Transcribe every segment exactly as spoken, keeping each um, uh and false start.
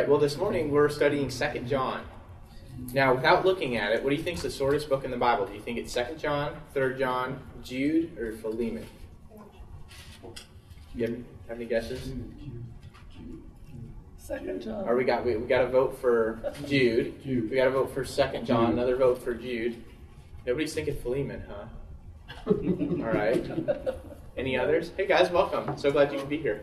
right, well, this morning we're studying Second John. Now, without looking at it, what do you think is the shortest book in the Bible? Do you think it's Second John, Third John, Jude, or Philemon? You have, have any guesses? Second John. Or we got we, we got to vote for Jude. Jude. We got to vote for Second John. Jude. Another vote for Jude. Nobody's thinking Philemon, huh? All right. Any others? Hey guys, welcome. So glad you could be here.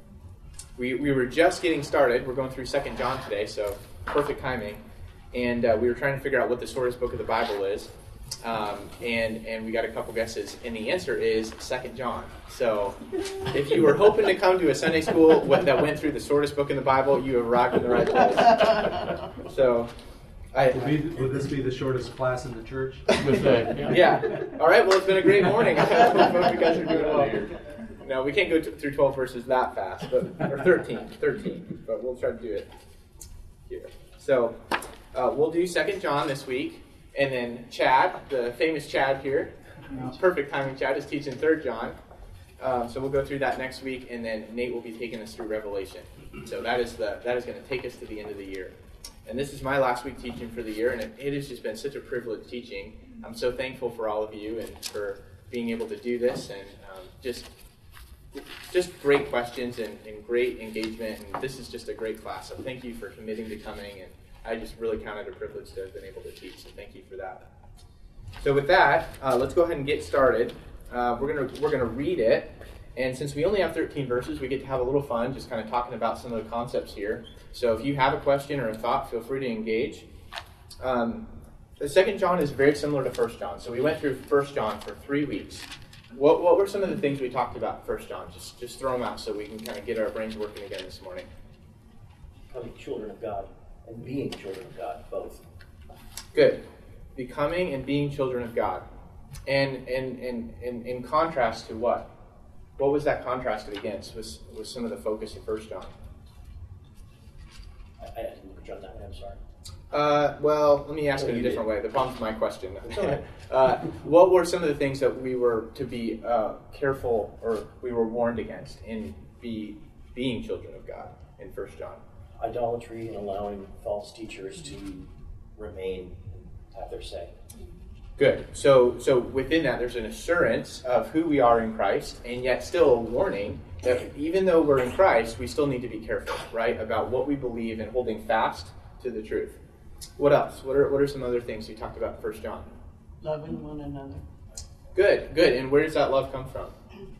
We we were just getting started. We're going through Second John today, so perfect timing. And uh, we were trying to figure out what the shortest book of the Bible is. Um, and, and we got a couple guesses. And the answer is Second John. So if you were hoping to come to a Sunday school that went through the shortest book in the Bible, you have arrived in the right place. So, I, Would, be, would this be the shortest class in the church? yeah. yeah. All right, well, it's been a great morning. I hope you guys are doing well. No, we can't go t- through twelve verses that fast, but or thirteen, thirteen, but we'll try to do it here. So, uh, we'll do Second John this week, and then Chad, the famous Chad here, perfect timing Chad, is teaching Third John. Um, so we'll go through that next week, and then Nate will be taking us through Revelation. So that is the that is going to take us to the end of the year. And this is my last week teaching for the year, and it, it has just been such a privilege teaching. I'm so thankful for all of you and for being able to do this, and um, just just great questions and, and great engagement. And this is just a great class. So thank you for committing to coming, and I just really count it a privilege to have been able to teach. So thank you for that. So with that, uh, let's go ahead and get started. Uh, we're gonna we're gonna read it, and since we only have thirteen verses, we get to have a little fun, just kind of talking about some of the concepts here. So if you have a question or a thought, feel free to engage. Um, the Second John is very similar to First John. So we went through First John for three weeks. What what were some of the things we talked about in First John? Just just throw them out so we can kind of get our brains working again this morning. Becoming children of God and being children of God, both. Good. Becoming and being children of God. And and and, and in contrast to what? What was that contrasted against? Was was some of the focus of First John? I, I didn't look at John that way, I'm sorry. Uh, well, let me ask it a different way. The problem's my question. uh, what were some of the things that we were to be uh, careful, or we were warned against in be being children of God in First John? Idolatry and allowing false teachers to remain and have their say. Good. So, so within that, there's an assurance of who we are in Christ, and yet still a warning that even though we're in Christ, we still need to be careful, right, about what we believe and holding fast to the truth. What else? What are what are some other things you talked about in First John? Loving one another. Good, good. And where does that love come from?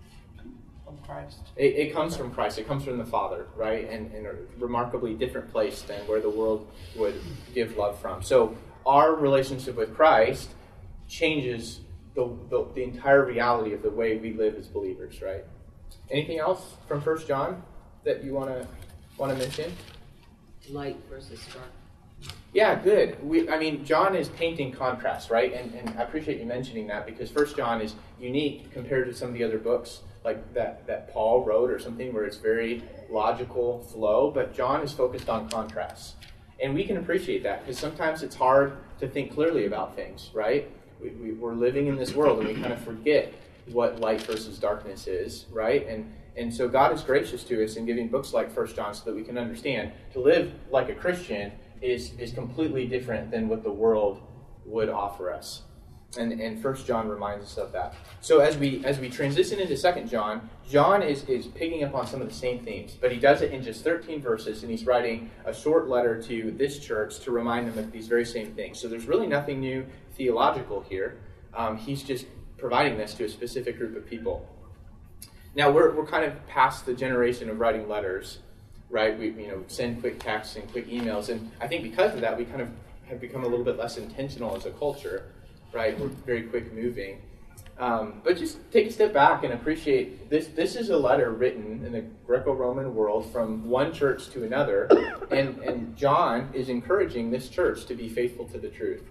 From Christ. It, it comes from Christ. It comes from the Father, right? And in a remarkably different place than where the world would give love from. So our relationship with Christ changes the, the, the entire reality of the way we live as believers, right? Anything else from First John that you want to want to mention? Light versus dark. Yeah, good. We, I mean, John is painting contrast, right? And, and I appreciate you mentioning that because First John is unique compared to some of the other books like that, that Paul wrote or something where it's very logical flow, but John is focused on contrasts. And we can appreciate that because sometimes it's hard to think clearly about things, right? We, we, we're living in this world and we kind of forget what light versus darkness is, right? And and so God is gracious to us in giving books like First John so that we can understand to live like a Christian is is completely different than what the world would offer us. And and First John reminds us of that. So as we as we transition into Second John, John is, is picking up on some of the same themes, but he does it in just thirteen verses, and he's writing a short letter to this church to remind them of these very same things. So there's really nothing new theological here. Um, he's just providing this to a specific group of people. Now we're we're kind of past the generation of writing letters, right? We you know send quick texts and quick emails, and I think because of that we kind of have become a little bit less intentional as a culture, right? We're very quick moving, um, but just take a step back and appreciate this. This is a letter written in the Greco-Roman world from one church to another, and and John is encouraging this church to be faithful to the truth,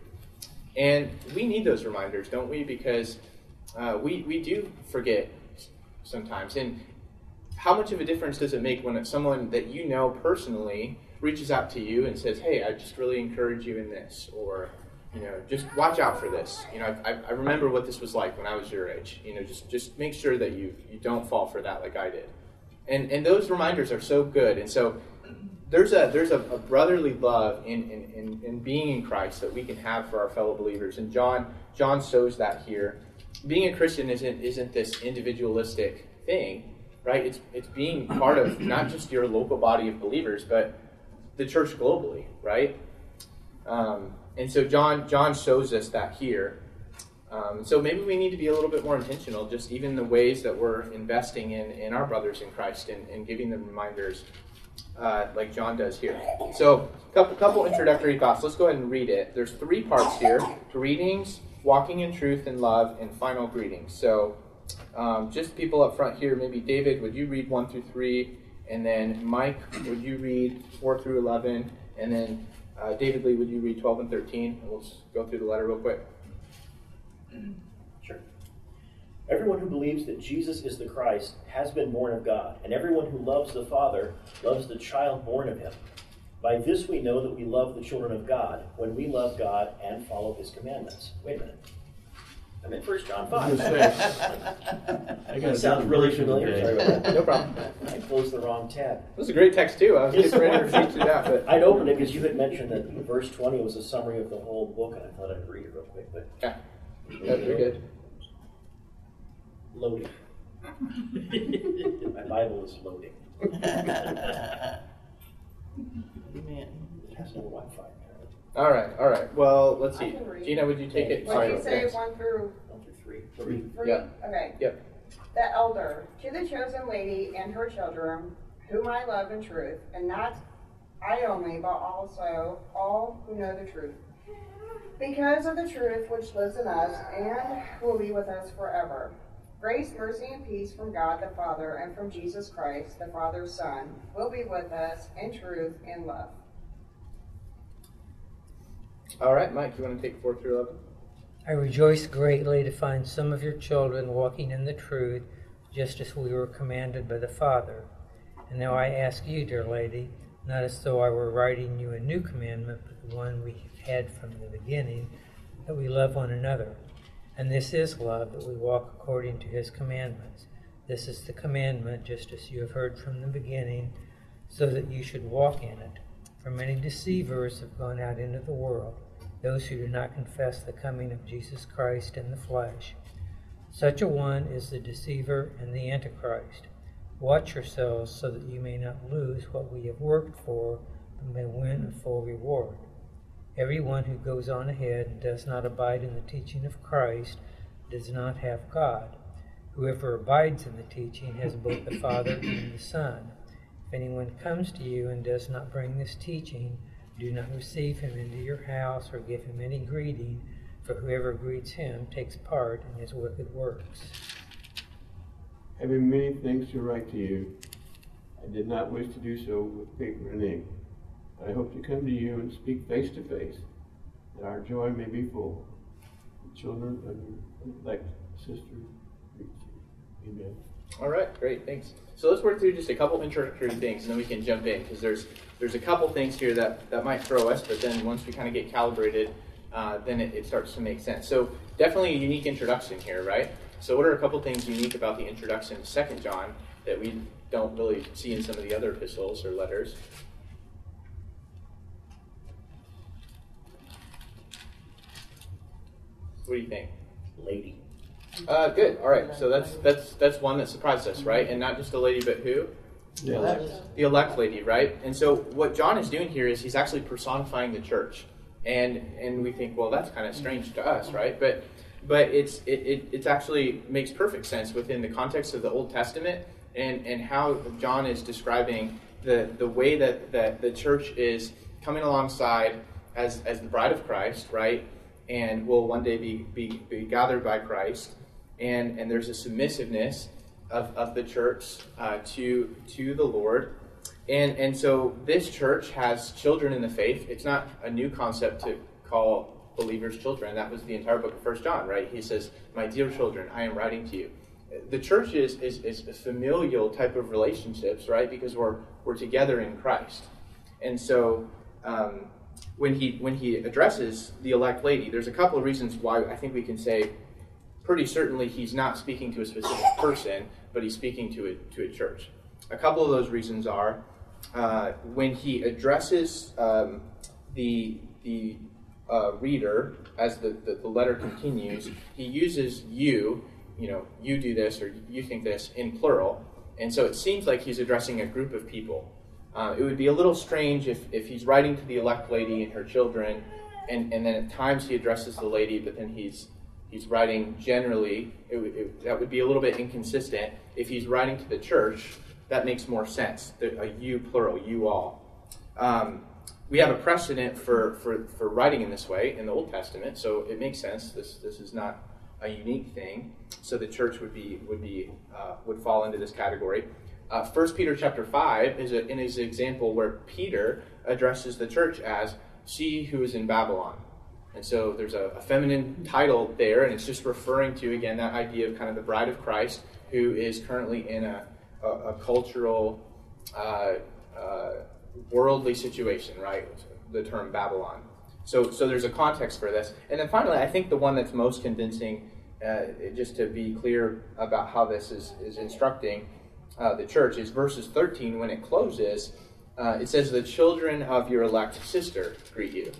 and we need those reminders, don't we? Because uh, we we do forget sometimes. And how much of a difference does it make when it's someone that you know personally reaches out to you and says, hey, I just really encourage you in this, or, you know, just watch out for this. You know, I, I remember what this was like when I was your age. You know, just, just make sure that you, you don't fall for that like I did. And and those reminders are so good. And so there's a there's a, a brotherly love in, in, in, in being in Christ that we can have for our fellow believers. And John John shows that here. Being a Christian isn't isn't this individualistic thing, right? It's it's being part of not just your local body of believers, but the church globally, right? Um, and so John John shows us that here. Um, so maybe we need to be a little bit more intentional, just even the ways that we're investing in, in our brothers in Christ and, and giving them reminders uh, like John does here. So a couple, couple introductory thoughts. Let's go ahead and read it. There's three parts here: greetings, walking in truth and love, and final greetings. So um, just people up front here, maybe David, would you read one through three? And then Mike, would you read four through eleven? And then uh, David Lee, would you read twelve and thirteen? And we'll just go through the letter real quick. Sure. Everyone who believes that Jesus is the Christ has been born of God, and everyone who loves the Father loves the child born of him. By this we know that we love the children of God, when we love God and follow his commandments. Wait a minute. I'm in First John five. I got That sounds really familiar. Sorry about that. No problem. I closed the wrong tab. This is a great text too. I was getting ready to read through that, but I'd opened it because you had mentioned that verse twenty was a summary of the whole book, and I thought I'd read it real quick, but yeah, that's very good. loading. My Bible is loading. Amen. It has no Wi-Fi. All right, all right. Well, let's I see. can read. Gina, would you take it? What Sorry, did you say, thanks. one through One through three. Three. three? Yeah. Okay. Yep. The elder, to the chosen lady and her children, whom I love in truth, and not I only, but also all who know the truth. Because of the truth which lives in us and will be with us forever. Grace, mercy, and peace from God the Father and from Jesus Christ, the Father's Son, will be with us in truth and love. All right, Mike, you want to take four through eleven? I rejoice greatly to find some of your children walking in the truth, just as we were commanded by the Father. And now I ask you, dear lady, not as though I were writing you a new commandment, but the one we have had from the beginning, that we love one another. And this is love, that we walk according to his commandments. This is the commandment, just as you have heard from the beginning, so that you should walk in it. For many deceivers have gone out into the world, those who do not confess the coming of Jesus Christ in the flesh. Such a one is the deceiver and the Antichrist. Watch yourselves so that you may not lose what we have worked for, but may win a full reward. Everyone who goes on ahead and does not abide in the teaching of Christ does not have God. Whoever abides in the teaching has both the Father and the Son. If anyone comes to you and does not bring this teaching, do not receive him into your house or give him any greeting, for whoever greets him takes part in his wicked works. Having many things to write to you, I did not wish to do so with paper and ink. I hope to come to you and speak face to face, that our joy may be full. The children of your elect sister greet you. Amen. All right, great, thanks. So let's work through just a couple introductory things, and then we can jump in, because there's there's a couple things here that, that might throw us, but then once we kind of get calibrated, uh, then it, it starts to make sense. So definitely a unique introduction here, right? So what are a couple things unique about the introduction to Second John that we don't really see in some of the other epistles or letters? What do you think? Lady. Uh, good. All right. So that's that's that's one that surprised us, right? And not just a lady, but who? Yeah. The elect lady, right? And so what John is doing here is he's actually personifying the church, and and we think, well, that's kind of strange to us, right? But but it's it, it it's actually makes perfect sense within the context of the Old Testament and and how John is describing the the way that that the church is coming alongside as as the bride of Christ, right? And will one day be be, be gathered by Christ. And, and there's a submissiveness of, of the church uh, to to the Lord. And, and so this church has children in the faith. It's not a new concept to call believers children. That was the entire book of First John, right? He says, my dear children, I am writing to you. The church is, is, is a familial type of relationships, right? Because we're we're together in Christ. And so um, when he when he addresses the elect lady, there's a couple of reasons why I think we can say pretty certainly he's not speaking to a specific person, but he's speaking to a, to a church. A couple of those reasons are, uh, when he addresses um, the the uh, reader as the, the, the letter continues, he uses you, you know, you do this or you think this in plural. And so it seems like he's addressing a group of people. Uh, it would be a little strange if, if he's writing to the elect lady and her children, and, and then at times he addresses the lady, but then he's he's writing generally. It, it, that would be a little bit inconsistent. If he's writing to the church, that makes more sense. The, a you plural, you all. Um, we have a precedent for, for, for writing in this way in the Old Testament, so it makes sense. This this is not a unique thing. So the church would be would be uh, would fall into this category. Uh, First Peter chapter five is a, in his example where Peter addresses the church as "she who is in Babylon," and so there's a, a feminine title there, and it's just referring to again that idea of kind of the bride of Christ who is currently in a a, a cultural, uh, uh, worldly situation, right? The term Babylon. So, so there's a context for this, and then finally, I think the one that's most convincing, uh, just to be clear about how this is is instructing. Uh, the church is verses thirteen. When it closes, uh, it says, "The children of your elect sister greet you."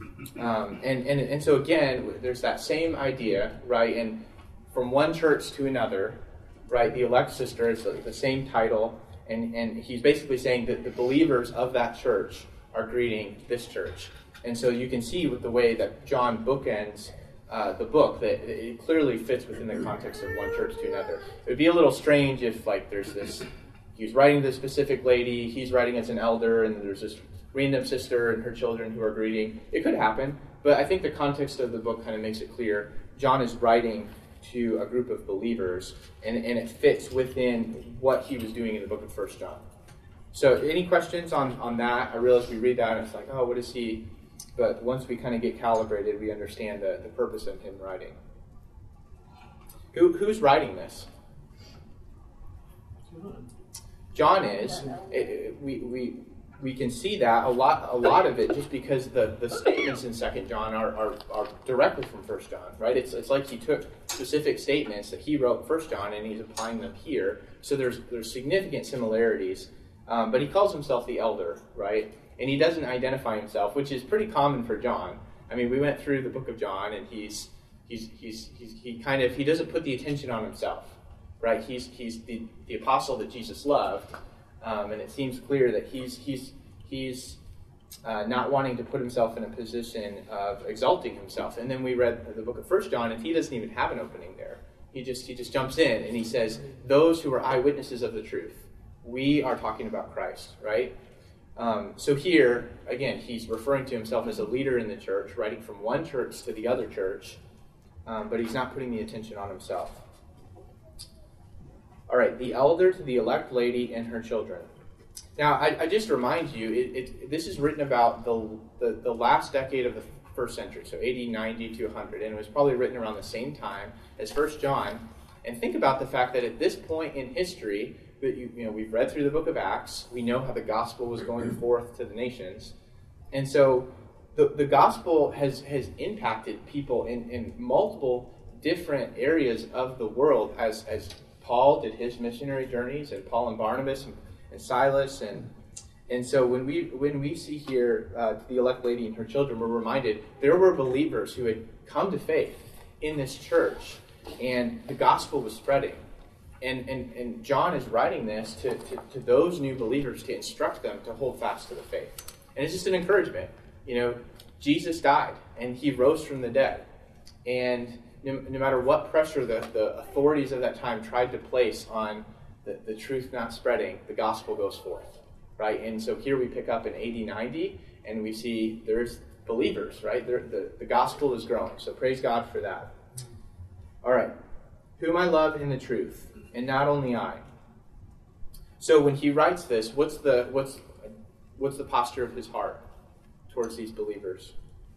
Um, and, and and so again, there's that same idea, right? And from one church to another, right? The elect sister is the, the same title, and, and he's basically saying that the believers of that church are greeting this church. And so you can see with the way that John bookends Uh, the book, that it clearly fits within the context of one church to another. It would be a little strange if, like, there's this, he's writing to a specific lady, he's writing as an elder, and there's this random sister and her children who are greeting. It could happen, but I think the context of the book kind of makes it clear. John is writing to a group of believers, and, and it fits within what he was doing in the book of First John. So any questions on, on that? I realize we read that and it's like, oh, what is he... But once we kind of get calibrated, we understand the, the purpose of him writing. Who, who's writing this? John is. It, it, we, we, we can see that a lot a lot of it just because the, the statements in Second John are, are, are directly from First John, right? It's it's like he took specific statements that he wrote in First John and he's applying them here. So there's there's significant similarities. Um, but he calls himself the elder, right? And he doesn't identify himself, which is pretty common for John. I mean, we went through the book of John, and he's he's he's, he's he kind of he doesn't put the attention on himself, right? He's he's the, the apostle that Jesus loved, um, and it seems clear that he's he's he's uh, not wanting to put himself in a position of exalting himself. And then we read the book of First John, and he doesn't even have an opening there. He just he just jumps in and he says, "Those who are eyewitnesses of the truth." We are talking about Christ, right? Um, so here, again, he's referring to himself as a leader in the church, writing from one church to the other church, um, but he's not putting the attention on himself. All right, the elder to the elect lady and her children. Now, I, I just remind you, it, it, this is written about the, the, the last decade of the first century, so A D ninety to one hundred, and it was probably written around the same time as First John. And think about the fact that at this point in history, that you, you know, we've read through the book of Acts. We know how the gospel was going forth to the nations. And so the, the gospel has, has impacted people in, in multiple different areas of the world as, as Paul did his missionary journeys, and Paul and Barnabas and, and Silas. And and so when we when we see here uh, the elect lady and her children, we're reminded there were believers who had come to faith in this church, and the gospel was spreading. And, and and John is writing this to, to, to those new believers to instruct them to hold fast to the faith. And it's just an encouragement. You know, Jesus died and he rose from the dead. And no, no matter what pressure the, the authorities of that time tried to place on the, the truth not spreading, the gospel goes forth, right? And so here we pick up in A D ninety and we see there's believers, right? There, the, the gospel is growing. So praise God for that. All right. Whom I love in the truth, and not only I. So when he writes this, what's the what's what's the posture of his heart towards these believers?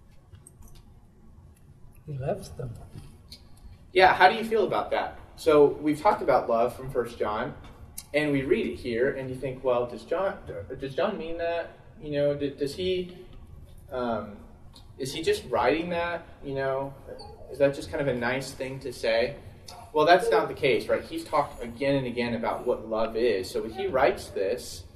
He loves them. Yeah, how do you feel about that? So we've talked about love from First John, and we read it here, and you think, well, does John does John mean that? You know, does he um, is he just writing that? You know, is that just kind of a nice thing to say? Well, that's not the case, right? He's talked again and again about what love is. So when he writes this,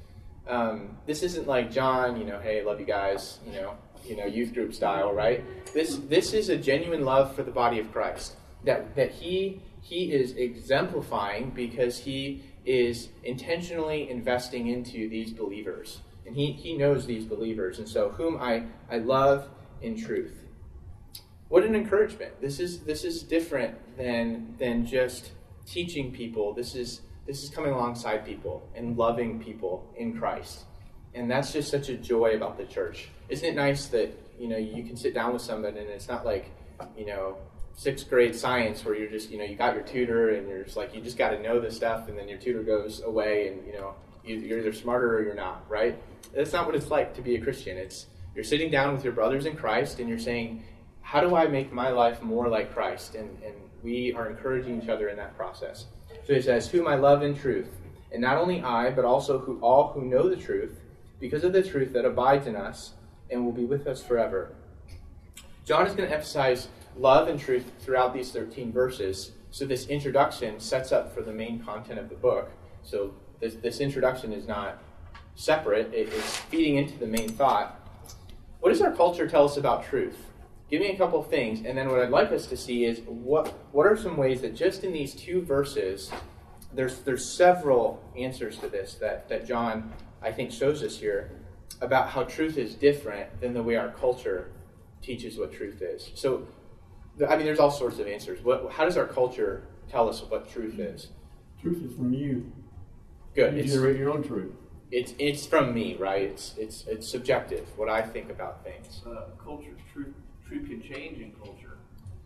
um, this isn't like John, you know, hey, love you guys, you know, you know, youth group style, right? This this is a genuine love for the body of Christ that that he he is exemplifying because he is intentionally investing into these believers, and he he knows these believers, and so whom I I love in truth. What an encouragement! This is this is different than than just teaching people. This is this is coming alongside people and loving people in Christ, and that's just such a joy about the church. Isn't it nice that you know you can sit down with somebody and it's not like you know sixth grade science where you're just you know you got your tutor and you're just like you just got to know this stuff, and then your tutor goes away and you know you, you're either smarter or you're not, right? That's not what it's like to be a Christian. It's you're sitting down with your brothers in Christ and you're saying, how do I make my life more like Christ? And, and we are encouraging each other in that process. So he says, whom I love in truth. And not only I, but also who all who know the truth, because of the truth that abides in us and will be with us forever. John is going to emphasize love and truth throughout these thirteen verses. So this introduction sets up for the main content of the book. So this, this introduction is not separate. It, it's feeding into the main thought. What does our culture tell us about truth? Give me a couple of things, and then what I'd like us to see is what what are some ways that just in these two verses, there's there's several answers to this that, that John, I think, shows us here about how truth is different than the way our culture teaches what truth is. So, I mean, there's all sorts of answers. What, how does our culture tell us what truth is? Truth is from you. Good. You It's, generate your own truth. it's it's from me, right? It's it's it's subjective, what I think about things. Uh, culture's truth. Truth can change in culture.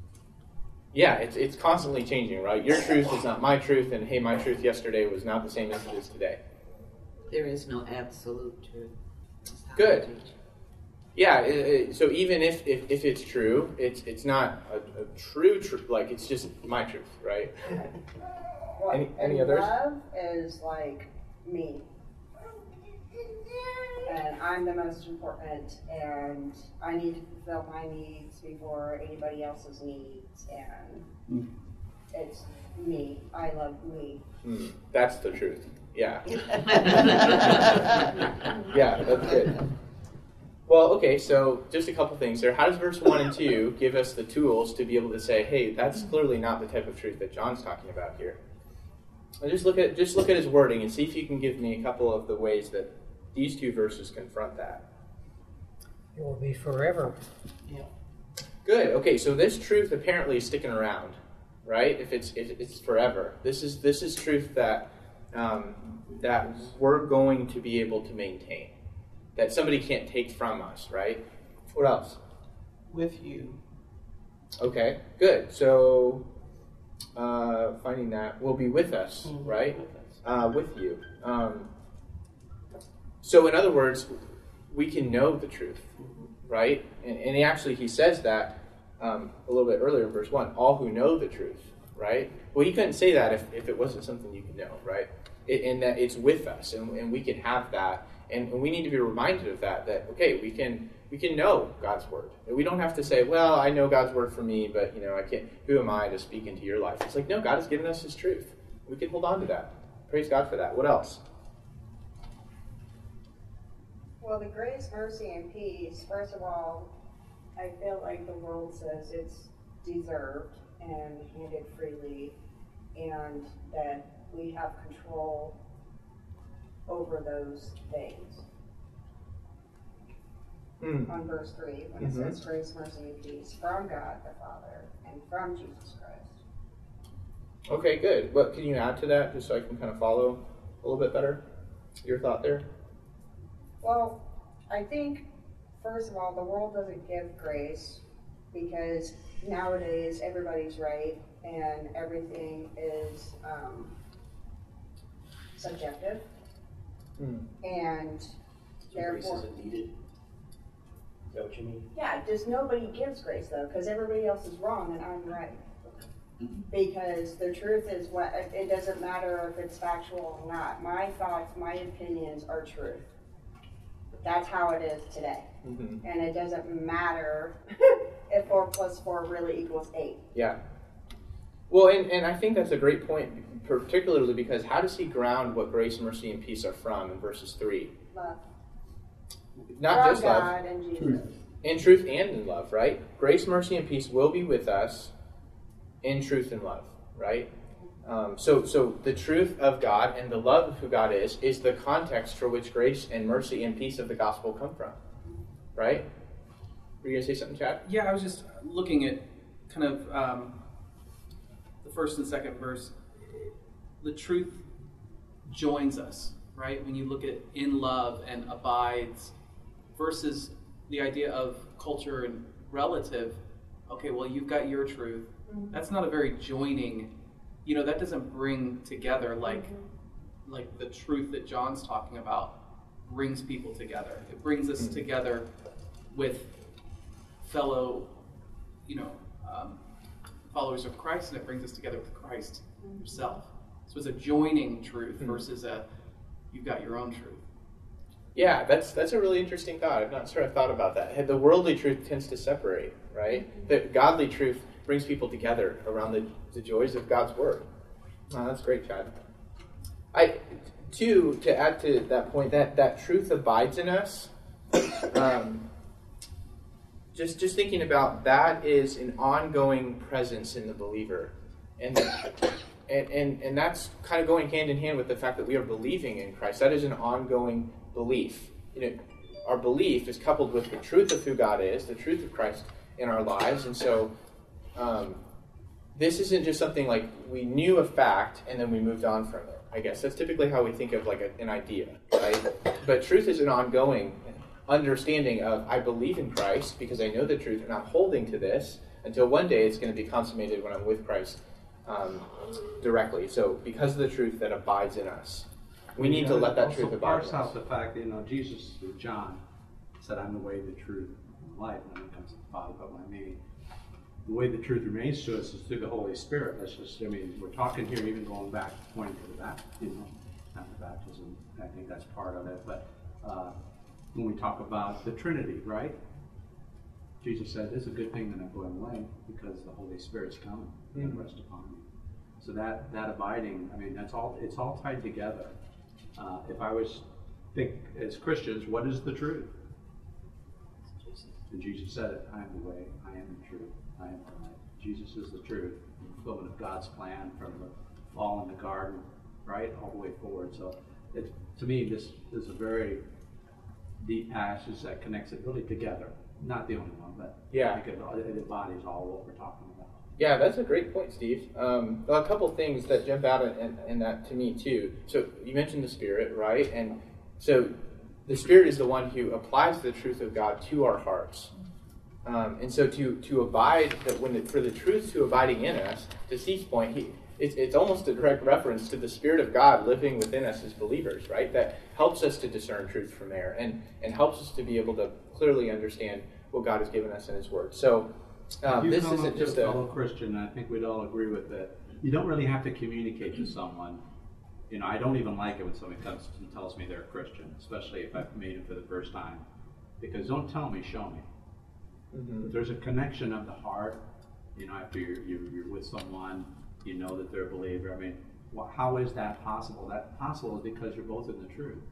Yeah, it's it's constantly changing, right? Your truth is not my truth, and hey, my truth yesterday was not the same as it is today. There is no absolute truth. That's how Good. I teach. Yeah, it, it, so even if, if, if it's true, it's it's not a, a true truth, like it's just my truth, right? Well, Any- any and others? Love is like me. And I'm the most important, and I need to fulfill my needs before anybody else's needs, and Mm. it's me. I love me. Mm, that's the truth. Yeah. Yeah, that's good. Well, okay, so just a couple things there. How does verse one and two give us the tools to be able to say, hey, that's clearly not the type of truth that John's talking about here? And just look at just look at his wording and see if you can give me a couple of the ways that these two verses confront that. It will be forever. Yeah. Good. Okay, so this truth apparently is sticking around, right? If it's if it's forever, this is this is truth that um, that we're going to be able to maintain, that somebody can't take from us, right? What else? With you. Okay, good. So uh, finding that will be with us, Mhm. right? With us. Uh, with you. Um, so in other words, we can know the truth, right? And, and he actually, he says that um, a little bit earlier in verse one, all who know the truth, right? Well, he couldn't say that if, if it wasn't something you could know, right? It, and that it's with us, and, and we can have that. And, and we need to be reminded of that, that, okay, we can we can know God's word. And we don't have to say, well, I know God's word for me, but, you know, I can't, who am I to speak into your life? It's like, no, God has given us his truth. We can hold on to that. Praise God for that. What else? Well, the grace, mercy, and peace, first of all, I feel like the world says it's deserved and handed freely, and that we have control over those things. Hmm. On verse three, when it Mhm. says grace, mercy, and peace from God the Father and from Jesus Christ. Okay, good. What can you add to that, just so I can kind of follow a little bit better? Your thought there? Well, I think, first of all, the world doesn't give grace because nowadays everybody's right and everything is um, subjective, Hmm. and So grace therefore, isn't needed. Is that what you mean? yeah, just nobody gives grace though, because everybody else is wrong and I'm right. Because the truth is, what it doesn't matter if it's factual or not. My thoughts, my opinions are truth. That's how it is today. Mm-hmm. And it doesn't matter if four plus four really equals eight. Yeah. Well, and, and I think that's a great point, particularly because how does he ground what grace, mercy, and peace are from in verses three? love. Not From just love. God and Jesus. Truth. In truth and in love, right? Grace, mercy, and peace will be with us in truth and love, right? Um, so, so the truth of God and the love of who God is is the context for which grace and mercy and peace of the gospel come from, right? Were you going to say something, Chad? Yeah, I was just looking at kind of um, the first and second verse. The truth joins us, right? When you look at in love and abides versus the idea of culture and relative. Okay, well, you've got your truth. Mm-hmm. That's not a very joining, you know, that doesn't bring together like, mm-hmm. like the truth that John's talking about brings people together. It brings us mm-hmm. together with fellow, you know, um, followers of Christ, and it brings us together with Christ mm-hmm. himself. So it's a joining truth mm-hmm. versus a, you've got your own truth. Yeah, that's that's a really interesting thought. I'm not sure I've thought about that. The worldly truth tends to separate, right? Mm-hmm. The godly truth brings people together around the, the joys of God's word. Oh, that's great, Chad. I, two, to add to that point, that, that truth abides in us. Um, just just thinking about that is an ongoing presence in the believer. And and, and and that's kind of going hand in hand with the fact that we are believing in Christ. That is an ongoing belief. You know, our belief is coupled with the truth of who God is, the truth of Christ in our lives, and so um, this isn't just something like we knew a fact and then we moved on from it. I guess that's typically how we think of like a, an idea, right? But truth is an ongoing understanding of I believe in Christ because I know the truth and I'm holding to this until one day it's going to be consummated when I'm with Christ um, directly. So because of the truth that abides in us. We need to let that truth abide in us. Also parse out the fact that, you know, Jesus, through John, said, I'm the way, the truth, and the life, when it comes to the Father. But I mean, the way the truth remains to us is through the Holy Spirit. That's just, I mean, we're talking here, even going back, pointing to the baptism, you know, not the baptism. I think that's part of it. But uh, when we talk about the Trinity, right? Jesus said, it's a good thing that I'm going away because the Holy Spirit's coming mm-hmm. and rest upon me. So that, that abiding, I mean, that's all, it's all tied together. Uh, if I was think as Christians, what is the truth? And Jesus said it, I am the way, I am the truth, I am the life. Jesus is the truth, the fulfillment of God's plan from the fall in the garden, right, all the way forward. So it, to me, this is a very deep passage that connects it really together. Not the only one, but yeah. I think it, it embodies all what we're talking about. Yeah, that's a great point, Steve. Um, a couple things that jump out in, in, in that to me, too. So you mentioned the Spirit, right? And so the Spirit is the one who applies the truth of God to our hearts. Um, and so to to abide, that when it, for the truth to abiding in us, to Steve's point, he, it's, it's almost a direct reference to the Spirit of God living within us as believers, right? That helps us to discern truth from there and, and helps us to be able to clearly understand what God has given us in His Word. So Um, this isn't just a fellow Christian. I think we'd all agree with that. You don't really have to communicate to someone. You know, I don't even like it when somebody comes and tells me they're a Christian, especially if I've made it for the first time. Because don't tell me, show me. Mm-hmm. If there's a connection of the heart, you know, after you're, you're, you're with someone, you know that they're a believer. I mean, well, how is that possible? That possible is because you're both in the truth.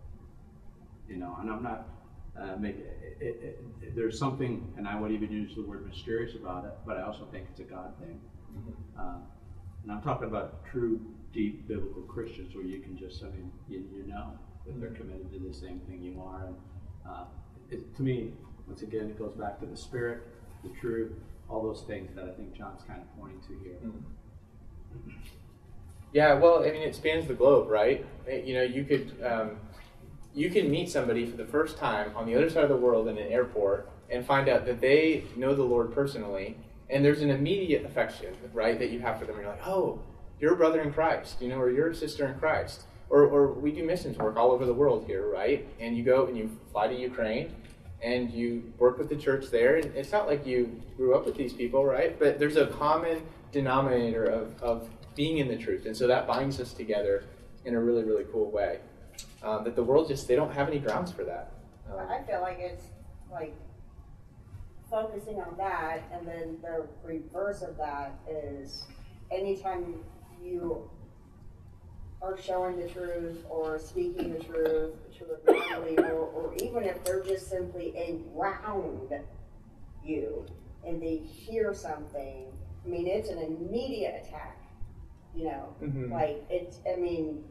You know, and I'm not. Uh, make it, it, it, it, there's something, and I would even use the word mysterious about it, but I also think it's a God thing. Mm-hmm. Uh, and I'm talking about true, deep biblical Christians where you can just, I mean, you, you know that they're committed to the same thing you are. And uh, it, to me, once again, it goes back to the Spirit, the truth, all those things that I think John's kind of pointing to here. Mm-hmm. Yeah, well, I mean, it spans the globe, right? You know, you could. Um, You can meet somebody for the first time on the other side of the world in an airport and find out that they know the Lord personally, and there's an immediate affection, right, that you have for them. You're like, oh, you're a brother in Christ, you know, or you're a sister in Christ. Or, or we do missions work all over the world here, right? And you go and you fly to Ukraine, and you work with the church there. And it's not like you grew up with these people, right? But there's a common denominator of, of being in the truth, and so that binds us together in a really, really cool way. Um, that the world just, they don't have any grounds for that. Um, I feel like it's like focusing on that, and then the reverse of that is anytime you are showing the truth or speaking the truth to a non-believer, or even if they're just simply around you and they hear something, I mean, it's an immediate attack, you know, Mm-hmm. like it's, I mean,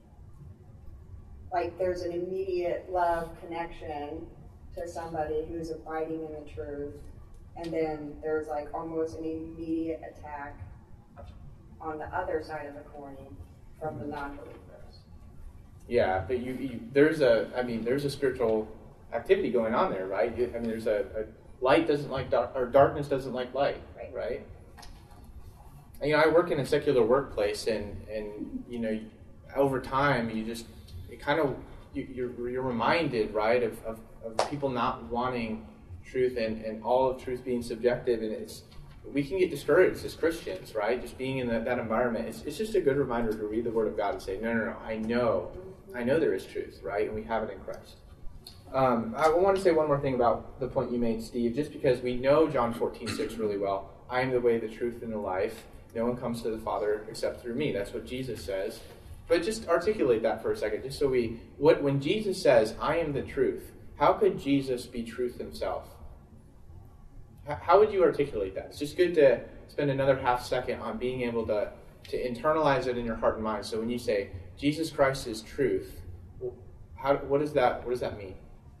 like there's an immediate love connection to somebody who's abiding in the truth, and then there's like almost an immediate attack on the other side of the coin from the non-believers. Yeah, but you, you there's a I mean there's a spiritual activity going on there, right? You- I mean there's a, a light doesn't like dark, or darkness doesn't like light, Right. right? And, you know, I work in a secular workplace, and and you know, over time you just it kind of you, you're you're reminded, right, of, of, of people not wanting truth, and, and all of truth being subjective, and it's we can get discouraged as Christians, right? Just being in that, that environment. It's, it's just a good reminder to read the Word of God and say, no, no, no, I know, I know there is truth, right? And we have it in Christ. Um, I want to say one more thing about the point you made, Steve, just because we know John fourteen six really well. I am the way, the truth, and the life. No one comes to the Father except through me. That's what Jesus says. But just articulate that for a second, just so we, what when Jesus says, I am the truth, how could Jesus be truth himself? How would you articulate that? It's just good to spend another half second on being able to, to internalize it in your heart and mind. So when you say, Jesus Christ is truth, how, what, does that, what does that mean?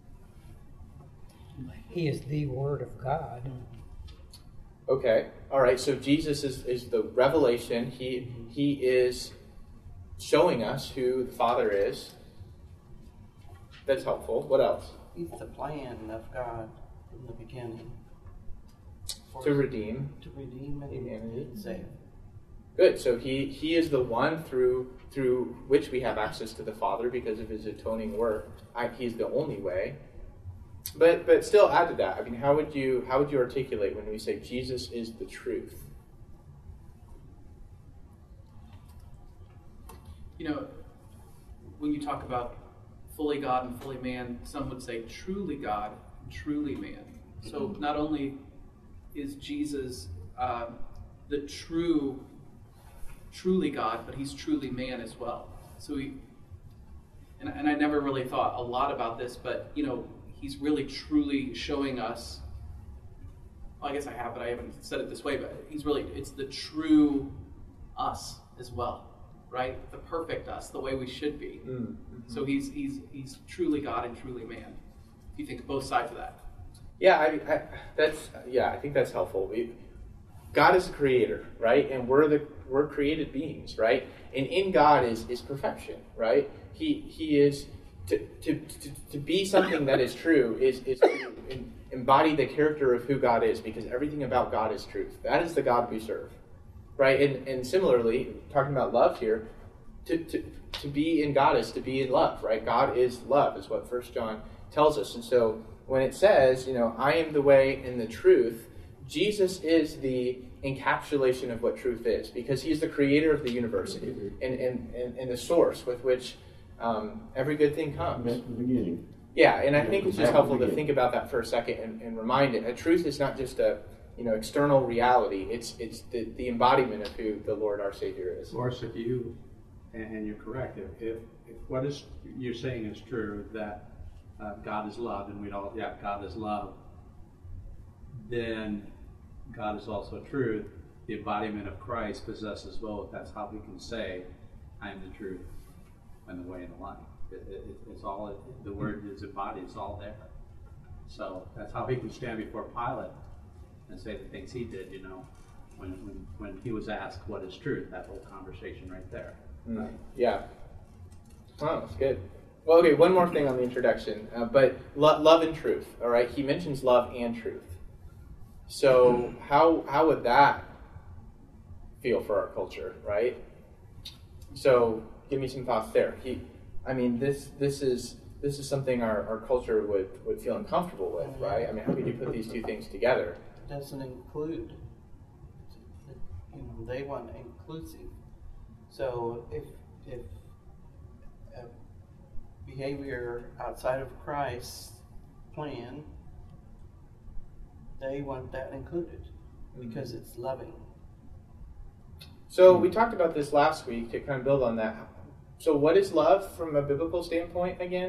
He is the Word of God. Okay, all right, so Jesus is, is the revelation. He, he is showing us who the Father is. That's helpful. What else? He's the plan of God from the beginning. To redeem. To redeem humanity. and save. Good. So he, he is the one through through which we have access to the Father because of his atoning work. I, he's the only way. But but still, add to that. I mean, how would you how would you articulate when we say Jesus is the truth? You know, when you talk about fully God and fully man, some would say truly God and truly man. So not only is Jesus uh, the true, truly God, but he's truly man as well. So he, and, and I never really thought a lot about this, but you know, he's really truly showing us, well, I guess I have, but I haven't said it this way, but he's really, it's the true us as well, right? The perfect us, the way we should be. Mm-hmm. So he's he's he's truly God and truly man. You think both sides of that. Yeah, I, I that's yeah, I think that's helpful. We, God is the creator, right? And we're the we're created beings, right? And in God is is perfection, right? He he is to to to, to be something that is true is is to embody the character of who God is, because everything about God is truth. That is the God we serve, right? And and similarly, talking about love here, to to to be in God is to be in love, right? God is love, is what First John tells us, and so. When it says, you know, I am the way and the truth, Jesus is the encapsulation of what truth is, because he's the creator of the universe and, and, and, and the source with which um, every good thing comes. That's the beginning. Yeah, and I think it's just That's helpful the to beginning. think about that for a second and, and remind it. A truth is not just a, you know, external reality. It's it's the, the embodiment of who the Lord our Savior is. Of course, if you, and, and you're correct, if, if, if what is you're saying is true, that Uh, God is love, and we'd all, yeah, God is love, then God is also truth. The embodiment of Christ possesses both. That's how we can say, I am the truth and the way and the life. It, it, it's all, it, the word is embodied, it's all there. So that's how he can stand before Pilate and say the things he did, you know, when when, when he was asked what is truth, that whole conversation right there. Mm. Right? Yeah. Oh, that's good. Well, okay, one more thing on the introduction, uh, but lo- love and truth, all right? He mentions love and truth. So how how would that feel for our culture, right? So give me some thoughts there. He, I mean, this this is this is something our, our culture would, would feel uncomfortable with, right? I mean, how could you put these two things together? It doesn't include. You know, they want inclusive. So if if uh, behavior outside of Christ's plan, they want that included because Mm-hmm. it's loving. So we talked about this last week to kind of build on that. so what is love from a biblical standpoint again?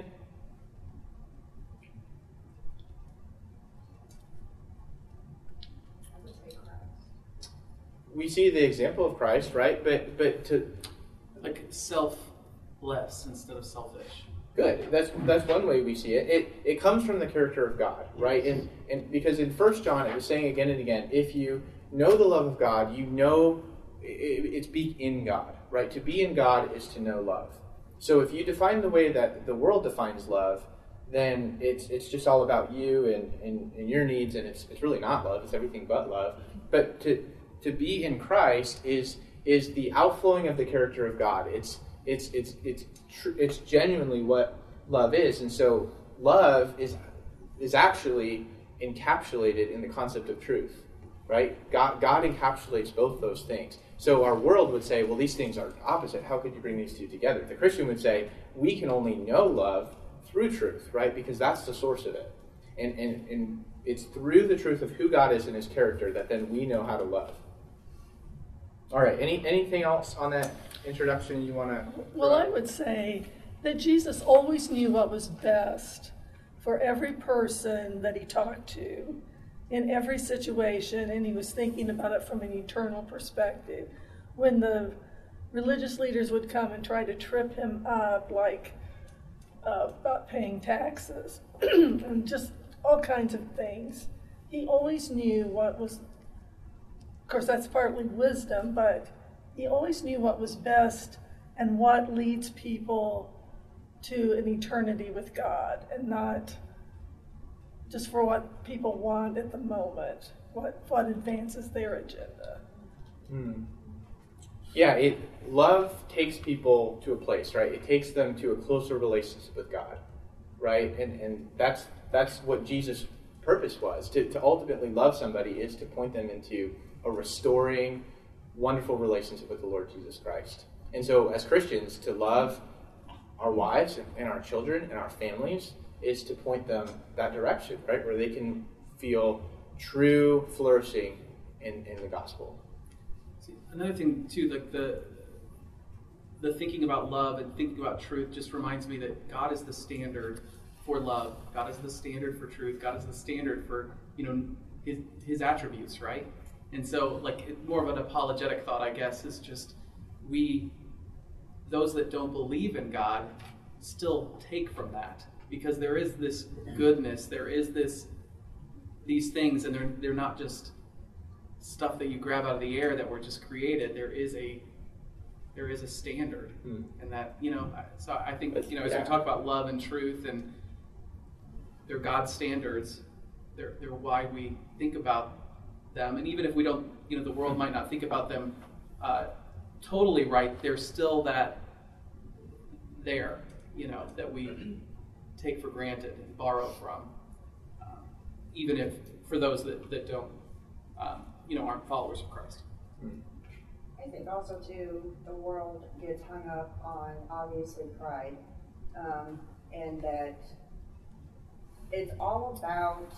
We see the example of Christ, right? But but to like selfless instead of selfish. Good. That's that's one way we see it. It it comes from the character of God, right? And and because in First John it was saying again and again, if you know the love of God, you know it, it's be in God, right? To be in God is to know love. So if you define the way that the world defines love, then it's it's just all about you and, and, and your needs, and it's it's really not love. It's everything but love. But to to be in Christ is is the outflowing of the character of God. It's it's it's it's tr- it's genuinely what love is, and so love is is actually encapsulated in the concept of truth, right? God God encapsulates both those things. So our world would say, well, these things are opposite. How could you bring these two together? The Christian would say, we can only know love through truth, right? Because that's the source of it, and and and it's through the truth of who God is and His character that then we know how to love. All right. Any anything else on that introduction you want to? Well, I would say that Jesus always knew what was best for every person that He talked to in every situation, and He was thinking about it from an eternal perspective. When the religious leaders would come and try to trip Him up, like uh, about paying taxes and just all kinds of things, He always knew what was. Of course, that's partly wisdom, but He always knew what was best and what leads people to an eternity with God, and not just for what people want at the moment, what what advances their agenda. Hmm. Yeah, it love takes people to a place, right? It takes them to a closer relationship with God, right? And and that's that's what Jesus' purpose was. To, to ultimately love somebody is to point them into a restoring, wonderful relationship with the Lord Jesus Christ. And so as Christians, to love our wives and our children and our families is to point them that direction, right? Where they can feel true flourishing in, in the gospel. See, another thing too, like the the thinking about love and thinking about truth just reminds me that God is the standard for love. God is the standard for truth. God is the standard for, you know, his his attributes, right? And so, like, more of an apologetic thought, I guess, is just we, those that don't believe in God, still take from that, because there is this goodness, there is this these things, and they're they're not just stuff that you grab out of the air that were just created. There is a there is a standard, hmm. and that, you know. So I think, you know, as yeah. we talk about love and truth, and they're God's standards, they're they're why we think about them, and even if we don't, you know, the world might not think about them uh, totally right, there's still that there, you know, that we take for granted and borrow from, um, even if for those that, that don't, um, you know, aren't followers of Christ. I think also too, the world gets hung up on obviously pride, um, and that it's all about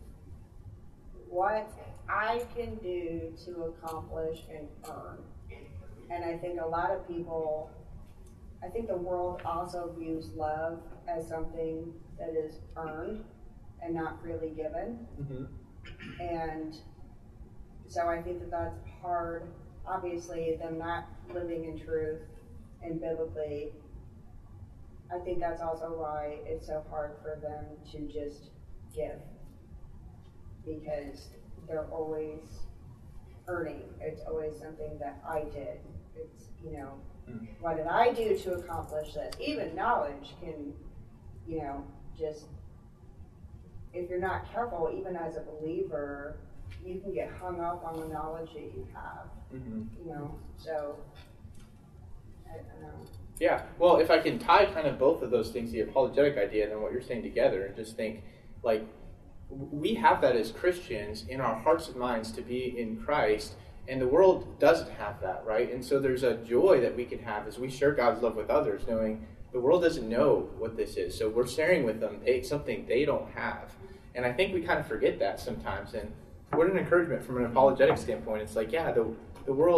what I can do to accomplish and earn. And I think a lot of people, I think the world also views love as something that is earned and not freely given. Mm-hmm. And so I think that that's hard. Obviously, them not living in truth and biblically, I think that's also why it's so hard for them to just give. Because they're always earning. It's always something that I did. It's, you know, mm. what did I do to accomplish this? Even knowledge can, you know, just, if you're not careful, even as a believer, you can get hung up on the knowledge that you have. Mm-hmm. You know, so, I don't know. Yeah, well, if I can tie kind of both of those things, the apologetic idea and then what you're saying together, and just think, like, we have that as Christians in our hearts and minds to be in Christ, and the world doesn't have that, right? And so there's a joy that we can have as we share God's love with others, knowing the world doesn't know what this is. So we're sharing with them something they don't have. And I think we kind of forget that sometimes. And what an encouragement from an apologetic standpoint. It's like, yeah, the the world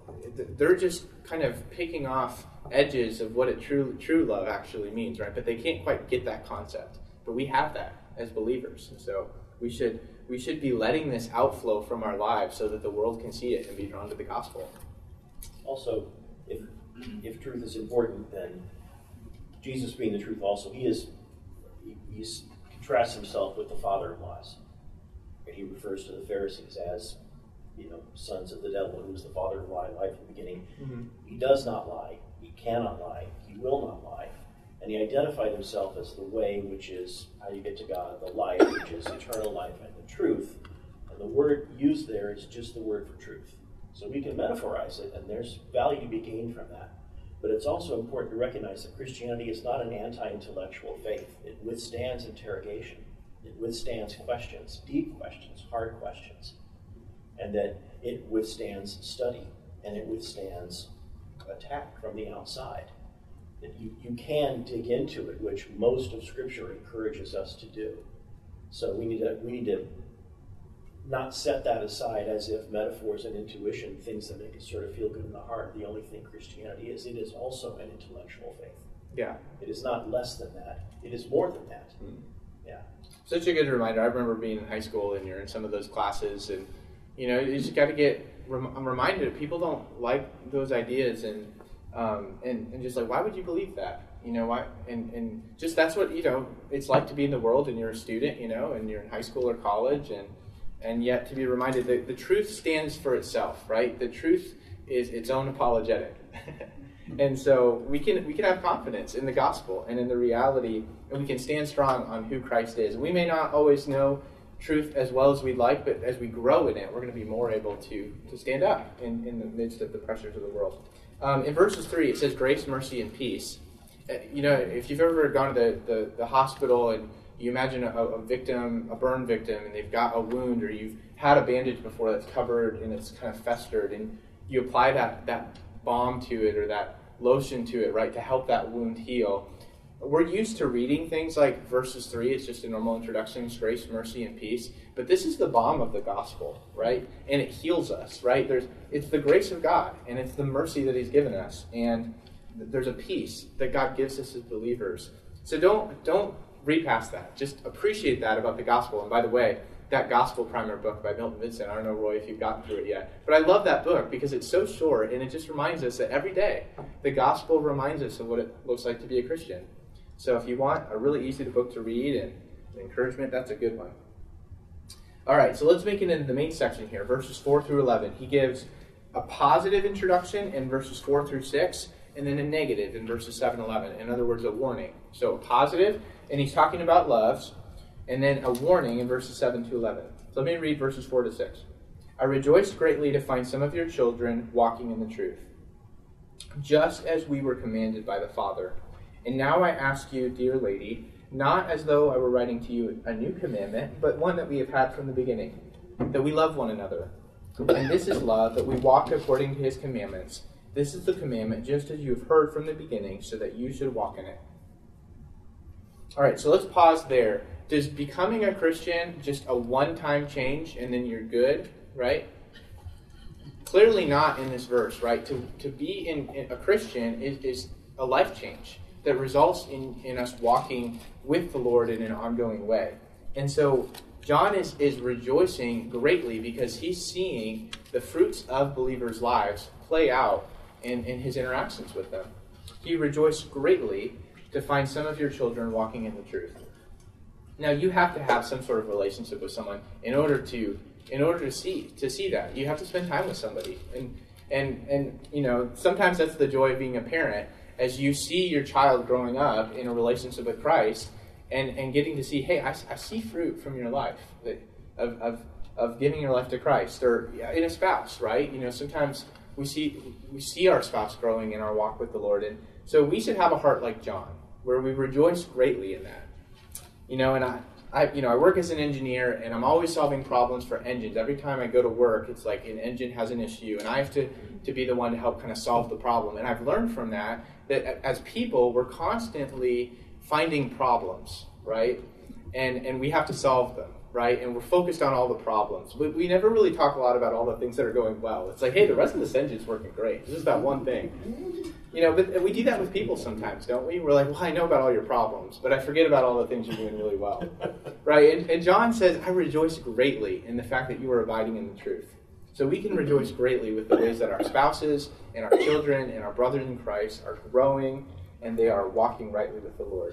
they're just kind of picking off edges of what a true true love actually means, right? But they can't quite get that concept. But we have that as believers, and so we should we should be letting this outflow from our lives so that the world can see it and be drawn to the gospel. Also, if if truth is important, then Jesus being the truth also, he is he he's, contrasts himself with the father of lies. And he refers to the Pharisees as, you know, sons of the devil, who is the father of lie, lie from the beginning. Mm-hmm. He does not lie. He cannot lie. He will not lie. And he identified himself as the way, which is how you get to God, the life, which is eternal life, and the truth. And the word used there is just the word for truth. So we can metaphorize it, and there's value to be gained from that. But it's also important to recognize that Christianity is not an anti-intellectual faith. It withstands interrogation. It withstands questions, deep questions, hard questions. And that it withstands study, and it withstands attack from the outside. That you, you can dig into it, which most of Scripture encourages us to do. So we need to we need to not set that aside as if metaphors and intuition, things that make us sort of feel good in the heart, the only thing Christianity is. It is also an intellectual faith. Yeah. It is not less than that. It is more than that. Mm. Yeah. Such a good reminder. I remember being in high school and you're in some of those classes, and you know, you just got to get. I'm reminded people don't like those ideas, and um, and and just like, why would you believe that? You know, why? And and just that's what you know. It's like to be in the world, and you're a student, you know, and you're in high school or college, and and yet to be reminded that the truth stands for itself, right? The truth is its own apologetic. And so we can we can have confidence in the gospel and in the reality, and we can stand strong on who Christ is. We may not always know truth as well as we'd like, but as we grow in it, we're going to be more able to, to stand up in, in the midst of the pressures of the world. Um, in verses three, it says grace, mercy, and peace. Uh, you know, if you've ever gone to the, the, the hospital and you imagine a, a victim, a burn victim, and they've got a wound, or you've had a bandage before that's covered and it's kind of festered, and you apply that, that balm to it or that lotion to it, right, to help that wound heal. We're used to reading things like verses three. It's just a normal introduction, grace, mercy, and peace. But this is the balm of the gospel, right? And it heals us, right? There's, it's the grace of God, and it's the mercy that he's given us. And there's a peace that God gives us as believers. So don't don't read past that. Just appreciate that about the gospel. And by the way, that gospel primer book by Milton Vincent, I don't know, Roy, if you've gotten through it yet. But I love that book because it's so short, and it just reminds us that every day the gospel reminds us of what it looks like to be a Christian. So if you want a really easy book to read and encouragement, that's a good one. All right, so let's make it into the main section here, verses four through eleven. He gives a positive introduction in verses four through six, and then a negative in verses seven and eleven. In other words, a warning. So positive, and he's talking about loves, and then a warning in verses seven to eleven. So let me read verses four to six. I rejoiced greatly to find some of your children walking in the truth, just as we were commanded by the Father. And now I ask you, dear lady, not as though I were writing to you a new commandment, but one that we have had from the beginning, that we love one another. And this is love, that we walk according to his commandments. This is the commandment, just as you have heard from the beginning, so that you should walk in it. All right, so let's pause there. Does becoming a Christian just a one-time change and then you're good, right? Clearly not in this verse, right? To to be in, in a Christian is, is a life change that results in, in us walking with the Lord in an ongoing way. And so John is, is rejoicing greatly because he's seeing the fruits of believers' lives play out in, in his interactions with them. He rejoiced greatly to find some of your children walking in the truth. Now you have to have some sort of relationship with someone in order to in order to see to see that. You have to spend time with somebody. And and and you know, sometimes that's the joy of being a parent, as you see your child growing up in a relationship with Christ and, and getting to see, hey, I, I see fruit from your life that, of, of of giving your life to Christ, or in a spouse, right? You know, sometimes we see we see our spouse growing in our walk with the Lord, and so we should have a heart like John, where we rejoice greatly in that. You know, and I, I, you know, I work as an engineer, and I'm always solving problems for engines. Every time I go to work, it's like an engine has an issue, and I have to, to be the one to help kind of solve the problem. And I've learned from that that as people, we're constantly finding problems, right? And and we have to solve them. right? And we're focused on all the problems. We, we never really talk a lot about all the things that are going well. It's like, hey, the rest of this engine's working great. This is that one thing. You know, but we do that with people sometimes, don't we? We're like, well, I know about all your problems, but I forget about all the things you're doing really well, right? And, and John says, I rejoice greatly in the fact that you are abiding in the truth. So we can rejoice greatly with the ways that our spouses and our children and our brothers in Christ are growing and they are walking rightly with the Lord.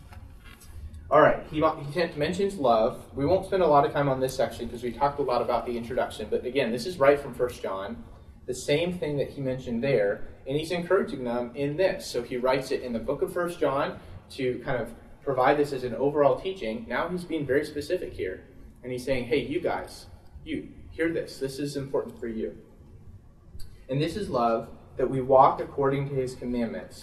All right, he, he mentions love. We won't spend a lot of time on this section because we talked a lot about the introduction. But again, this is right from First John, the same thing that he mentioned there, and he's encouraging them in this. So he writes it in the book of First John to kind of provide this as an overall teaching. Now he's being very specific here, and he's saying, hey, you guys, you, hear this. This is important for you. And this is love, that we walk according to his commandments.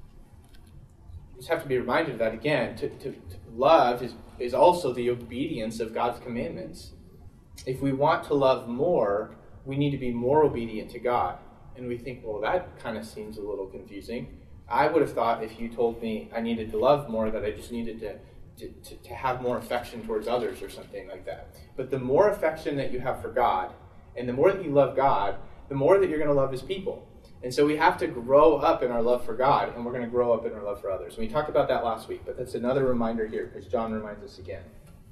Just have to be reminded of that again. To, to, to love is, is also the obedience of God's commandments. If we want to love more, we need to be more obedient to God. And we think, well, that kind of seems a little confusing. I would have thought if you told me I needed to love more, that I just needed to, to, to, to have more affection towards others or something like that. But the more affection that you have for God, and the more that you love God, the more that you're going to love his people. And so we have to grow up in our love for God, and we're going to grow up in our love for others. And we talked about that last week, but that's another reminder here, because John reminds us again.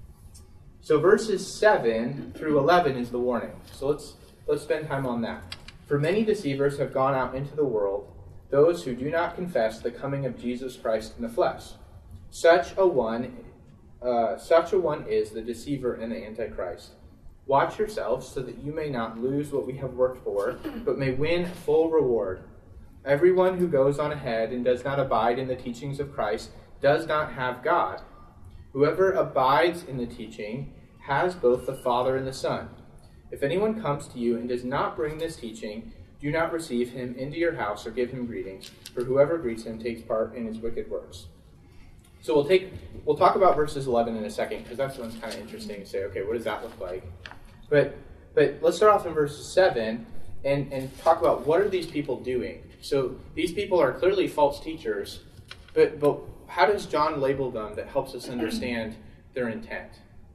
So verses seven through eleven is the warning. So let's let's spend time on that. For many deceivers have gone out into the world, those who do not confess the coming of Jesus Christ in the flesh. Such a one, uh, such a one is the deceiver and the Antichrist. Watch yourselves so that you may not lose what we have worked for, but may win full reward. Everyone who goes on ahead and does not abide in the teachings of Christ does not have God. Whoever abides in the teaching has both the Father and the Son. If anyone comes to you and does not bring this teaching, do not receive him into your house or give him greetings, for whoever greets him takes part in his wicked works. So we'll take we'll talk about verses eleven in a second, because that's one's kind of interesting to say, okay, what does that look like? But but let's start off in verse seven and, and talk about what are these people doing. So these people are clearly false teachers, but but how does John label them that helps us understand their intent?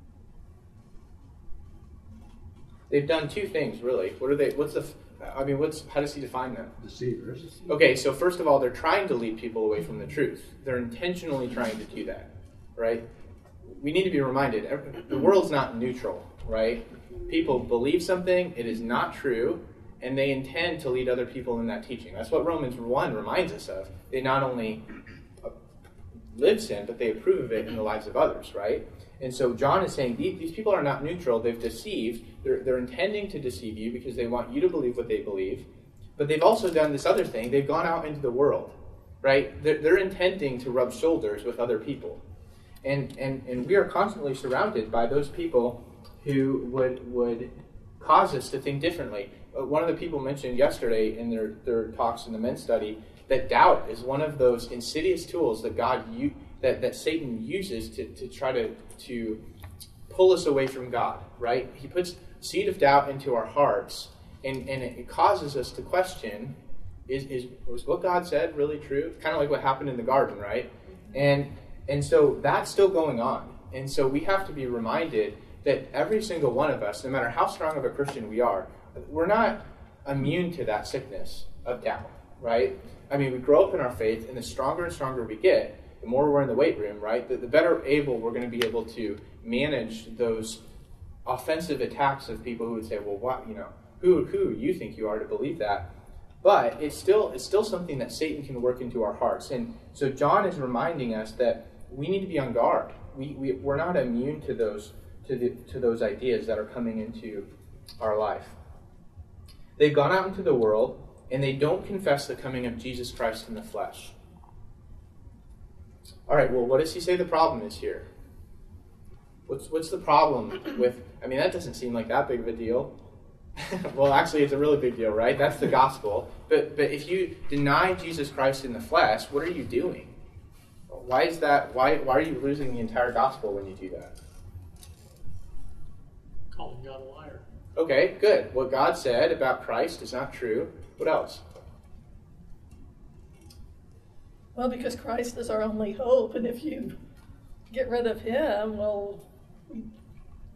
They've done two things, really. What are they? What's the? I mean, what's how does he define them? Deceivers. Okay, so first of all, they're trying to lead people away from the truth. They're intentionally trying to do that, right? We need to be reminded, the world's not neutral, right? People believe something, it is not true, and they intend to lead other people in that teaching. That's what Romans one reminds us of. They not only live sin, but they approve of it in the lives of others, right? And so John is saying, these people are not neutral, they've deceived, they're, they're intending to deceive you because they want you to believe what they believe, but they've also done this other thing, they've gone out into the world, right? They're, they're intending to rub shoulders with other people. And, and, and we are constantly surrounded by those people who would, would cause us to think differently. One of the people mentioned yesterday in their, their talks in the men's study that doubt is one of those insidious tools that God u- that, that Satan uses to, to try to, to pull us away from God, right? He puts seed of doubt into our hearts, and, and it causes us to question, is, is was what God said really true? Kind of like what happened in the garden, right? And and so that's still going on. And so we have to be reminded that every single one of us, no matter how strong of a Christian we are, we're not immune to that sickness of doubt, right? I mean, we grow up in our faith, and the stronger and stronger we get, the more we're in the weight room, right? The, the better able we're going to be able to manage those offensive attacks of people who would say, well, what, you know, who who you think you are to believe that? But it's still it's still something that Satan can work into our hearts. And so John is reminding us that we need to be on guard. We, we we're not immune to those to the to those ideas that are coming into our life. They've gone out into the world, and they don't confess the coming of Jesus Christ in the flesh. All right, well, what does he say the problem is here? What's what's the problem with, I mean, that doesn't seem like that big of a deal. Well, actually, it's a really big deal, right? That's the gospel. But but if you deny Jesus Christ in the flesh, what are you doing? Why is that? Why why are you losing the entire gospel when you do that? Calling God a liar. Okay, good. What God said about Christ is not true. What else? Well, because Christ is our only hope, and if you get rid of him, well, we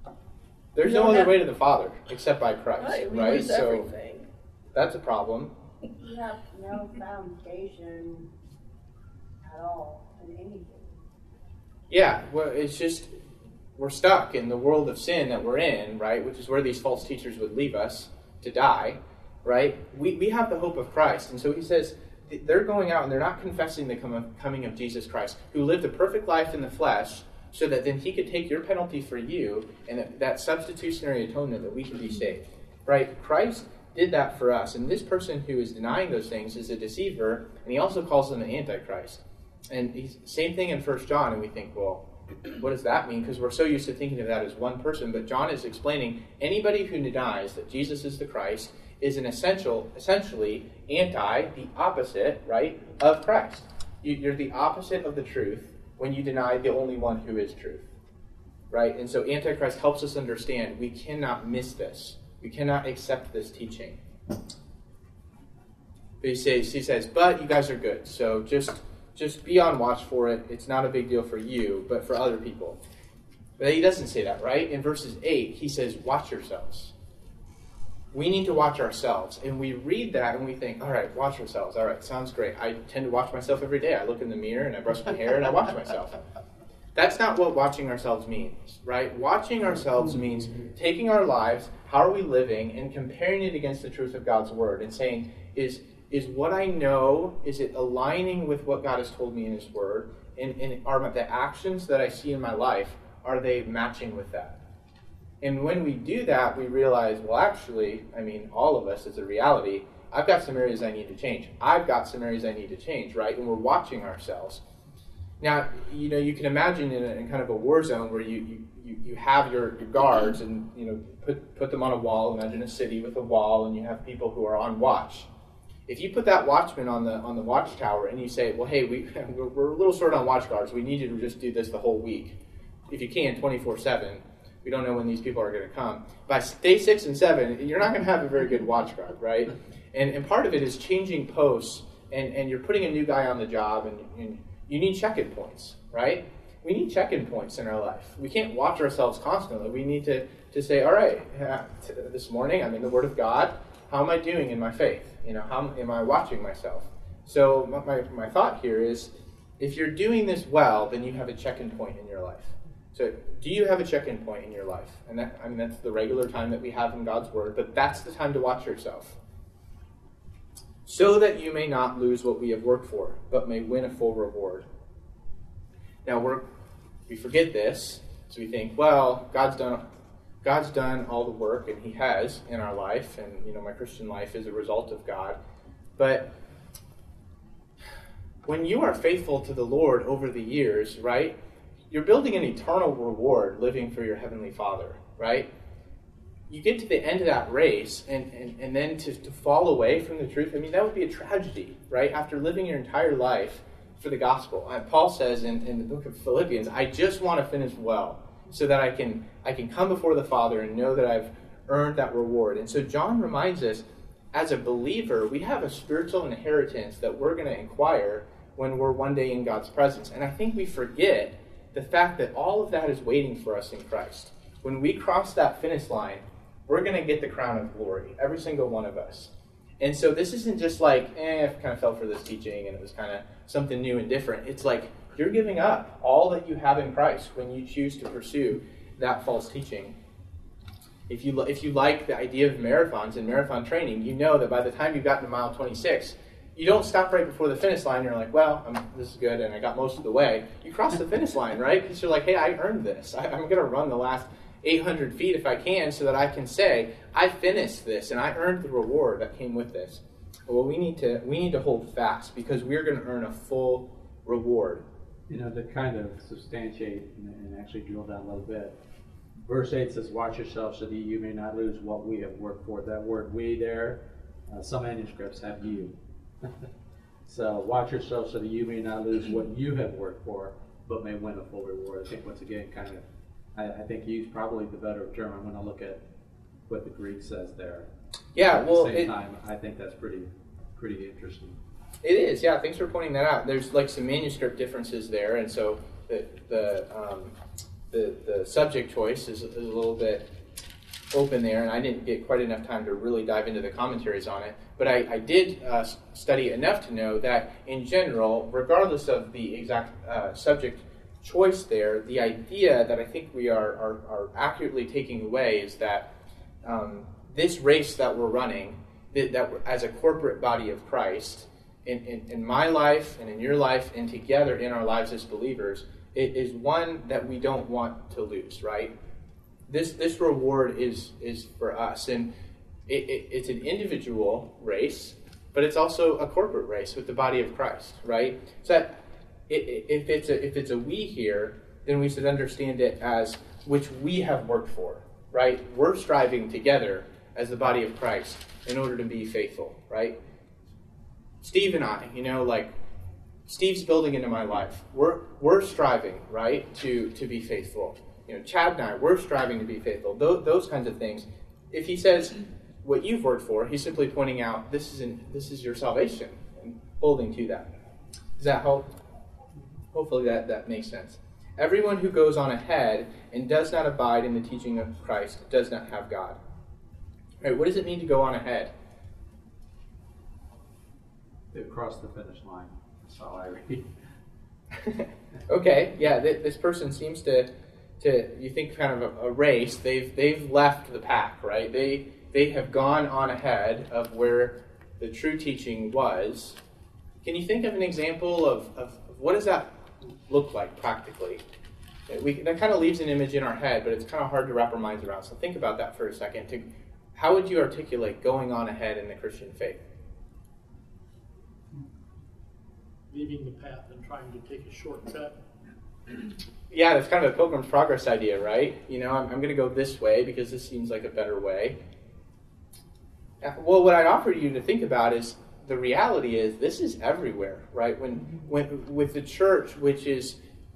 There's You no don't other have- way to the Father except by Christ, Right, we right? lose So everything. that's a problem. You have no foundation at all in anything. Yeah, well, it's just we're stuck in the world of sin that we're in, right? Which is where these false teachers would leave us to die, right? We we have the hope of Christ, and so he says they're going out and they're not confessing the coming of Jesus Christ, who lived a perfect life in the flesh, so that then he could take your penalty for you, and that, that substitutionary atonement that we can be saved, right? Christ did that for us, and this person who is denying those things is a deceiver, and he also calls them an antichrist. And he's, same thing in First John, and we think, well, what does that mean? Because we're so used to thinking of that as one person, but John is explaining anybody who denies that Jesus is the Christ is an essential, essentially anti, the opposite, right, of Christ. You, you're the opposite of the truth when you deny the only one who is truth, right? And so Antichrist helps us understand we cannot miss this. We cannot accept this teaching. But he says, he says, but you guys are good, so just just be on watch for it. It's not a big deal for you, but for other people. But he doesn't say that, right? In verses eight, he says, watch yourselves. We need to watch ourselves. And we read that and we think, all right, watch ourselves. All right, sounds great. I tend to watch myself every day. I look in the mirror and I brush my hair and I watch myself. That's not what watching ourselves means, right? Watching ourselves means taking our lives, how are we living, and comparing it against the truth of God's word and saying, is is what I know, is it aligning with what God has told me in his word? And, and are the actions that I see in my life, are they matching with that? And when we do that, we realize, well, actually, I mean, all of us, it's a reality. I've got some areas I need to change. I've got some areas I need to change, right? And we're watching ourselves. Now, you know, you can imagine in, a, in kind of a war zone where you, you, you have your, your guards and, you know, put, put them on a wall. Imagine a city with a wall, and you have people who are on watch. If you put that watchman on the on the watchtower and you say, well, hey, we, we're, we're a little short on watch guards. We need you to just do this the whole week. If you can, twenty-four seven. We don't know when these people are going to come. By day six and seven, you're not going to have a very good watch guard, right? And and part of it is changing posts, and, and you're putting a new guy on the job, and, and you need check-in points, right? We need check-in points in our life. We can't watch ourselves constantly. We need to, to say, all right, uh, t- this morning I'm in the Word of God. How am I doing in my faith? You know, how am I watching myself? So my, my thought here is, if you're doing this well, then you have a check-in point in your life. So do you have a check-in point in your life? And that, I mean, that's the regular time that we have in God's Word, but that's the time to watch yourself. So that you may not lose what we have worked for, but may win a full reward. Now, we're, we forget this, so we think, well, God's done God's done all the work, and he has in our life, and you know, my Christian life is a result of God. But when you are faithful to the Lord over the years, right, you're building an eternal reward living for your Heavenly Father, right? You get to the end of that race, and, and, and then to, to fall away from the truth, I mean, that would be a tragedy, right? After living your entire life for the gospel. And Paul says in, in the book of Philippians, I just want to finish well, so that I can I can come before the Father and know that I've earned that reward. And so John reminds us, as a believer, we have a spiritual inheritance that we're going to acquire when we're one day in God's presence. And I think we forget the fact that all of that is waiting for us in Christ. When we cross that finish line, we're going to get the crown of glory, every single one of us. And so this isn't just like, eh, I kind of fell for this teaching and it was kind of something new and different. It's like, you're giving up all that you have in Christ when you choose to pursue that false teaching. If you if you like the idea of marathons and marathon training, you know that by the time you've gotten to mile twenty-six, you don't stop right before the finish line. You're like, well, I'm, this is good, and I got most of the way. You cross the finish line, right? Because you're like, hey, I earned this. I, I'm going to run the last eight hundred feet if I can, so that I can say, I finished this, and I earned the reward that came with this. Well, we need to we need to hold fast, because we're going to earn a full reward. You know, to kind of substantiate and, and actually drill down a little bit, verse eight says, watch yourselves so that you may not lose what we have worked for. That word we there, uh, some manuscripts have you. So watch yourselves so that you may not lose what you have worked for, but may win a full reward. I think once again, kind of, I, I think you use probably the better term. I'm going to look at what the Greek says there. Yeah, At well, the same it, time, I think that's pretty, pretty interesting. It is, yeah. Thanks for pointing that out. There's like some manuscript differences there, and so the the um, the, the subject choice is, is a little bit open there, and I didn't get quite enough time to really dive into the commentaries on it, but I, I did uh, study enough to know that in general, regardless of the exact uh, subject choice there, the idea that I think we are, are, are accurately taking away is that um, this race that we're running, that, that we're, as a corporate body of Christ, in, in, in my life and in your life and together in our lives as believers, it is one that we don't want to lose, right? This this reward is is for us, and it, it, it's an individual race, but it's also a corporate race with the body of Christ, right? So that it, if it's a if it's a we here, then we should understand it as which we have worked for, right? We're striving together as the body of Christ in order to be faithful, right? Steve and I, you know, like Steve's building into my life. We're we're striving, right, to to be faithful. You know, Chad and I, we're striving to be faithful. Those, those kinds of things. If he says what you've worked for, he's simply pointing out this is an, this is your salvation and holding to that. Does that help? Hopefully that, that makes sense. Everyone who goes on ahead and does not abide in the teaching of Christ does not have God. All right, what does it mean to go on ahead? They've crossed the finish line. That's all I read. Okay, yeah, th- this person seems to, to you think kind of a, a race. They've they've left the pack, right? They they have gone on ahead of where the true teaching was. Can you think of an example of, of what does that look like practically? We, that kind of leaves an image in our head, but it's kind of hard to wrap our minds around. So think about that for a second. To, how would you articulate going on ahead in the Christian faith? Leaving the path and trying to take a shortcut. Yeah, that's kind of a Pilgrim's Progress idea, right? You know, I'm, I'm going to go this way because this seems like a better way. Well, what I'd offer you to think about is the reality is this is everywhere, right? When, when with the church, which is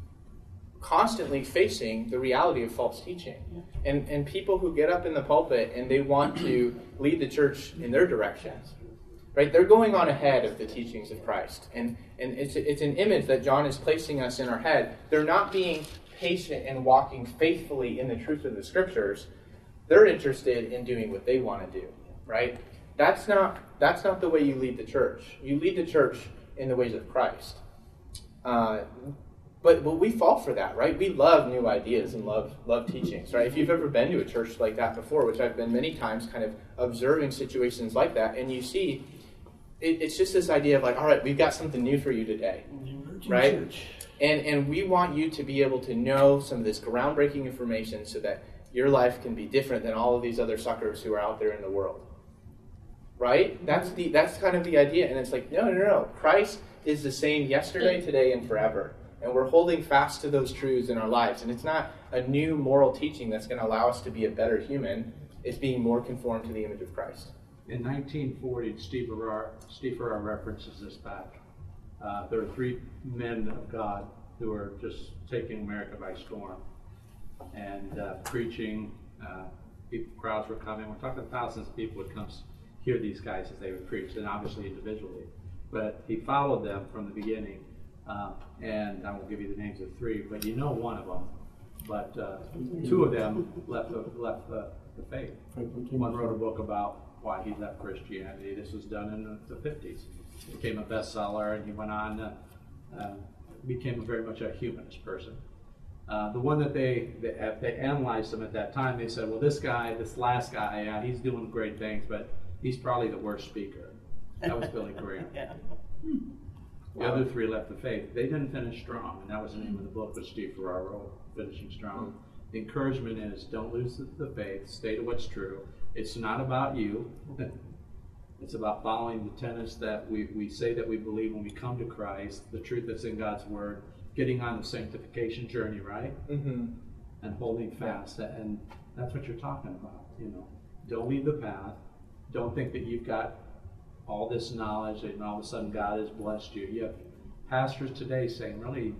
constantly facing the reality of false teaching, and and people who get up in the pulpit and they want to lead the church in their direction, right? They're going on ahead of the teachings of Christ, and and it's it's an image that John is placing us in our head. They're not being patient and walking faithfully in the truth of the Scriptures. They're interested in doing what they want to do, right? That's not that's not the way you lead the church. You lead the church in the ways of Christ. Uh, but but we fall for that, right? We love new ideas and love love teachings, right? If you've ever been to a church like that before, which I've been many times, kind of observing situations like that, and you see, it, it's just this idea of like, all right, we've got something new for you today, right? And and we want you to be able to know some of this groundbreaking information so that your life can be different than all of these other suckers who are out there in the world. Right? That's the that's kind of the idea. And it's like, no, no, no. Christ is the same yesterday, today, and forever. And we're holding fast to those truths in our lives. And it's not a new moral teaching that's going to allow us to be a better human. It's being more conformed to the image of Christ. In nineteen forty, Steve Farrar, Steve Farrar references this back. Uh, there are three men of God who are just taking America by storm and uh, preaching. Uh, people, crowds were coming. We're talking thousands of people would come hear these guys as they would preach, and obviously individually. But he followed them from the beginning, uh, and I won't give you the names of three, but you know one of them. But uh, two of them left the, left the, the faith. One wrote a book about why he left Christianity. This was done in the fifties. It became a bestseller, and he went on, uh, uh, became a very much a humanist person. Uh, the one that they, they they analyzed him at that time, they said, well, this guy, this last guy, yeah, he's doing great things, but he's probably the worst speaker. That was Billy Graham. Yeah. The other three left the faith. They didn't finish strong, and that was the name of the book that Steve Farrar wrote, Finishing Strong. The encouragement is don't lose the faith, stay to what's true. It's not about you. It's about following the tenets that we, we say that we believe when we come to Christ, the truth that's in God's Word, getting on the sanctification journey, right? Mm-hmm. And holding fast. And that's what you're talking about, you know. Don't leave the path. Don't think that you've got all this knowledge and all of a sudden God has blessed you. You have pastors today saying really,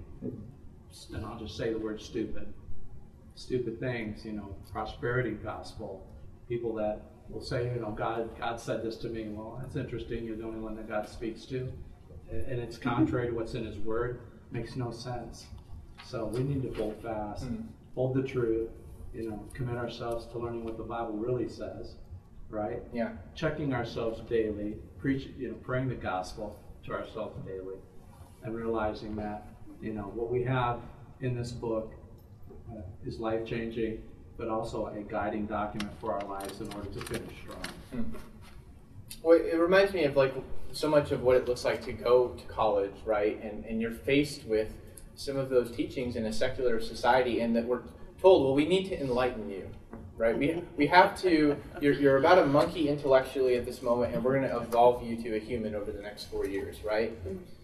and I'll just say the word stupid, stupid things, you know, prosperity gospel. People that will say, you know, God God said this to me. Well, that's interesting. You're the only one that God speaks to. And it's contrary to what's in His Word. Makes no sense. So we need to hold fast, hold the truth, you know, commit ourselves to learning what the Bible really says, right? Yeah. Checking ourselves daily, preach, you know, praying the gospel to ourselves daily, and realizing that, you know, what we have in this book uh, is life-changing, but also a guiding document for our lives in order to finish strong. Hmm. Well, it reminds me of like so much of what it looks like to go to college, right? And and you're faced with some of those teachings in a secular society, and that we're told, well, we need to enlighten you, right? We we have to. You're you're about a monkey intellectually at this moment, and we're going to evolve you to a human over the next four years, right?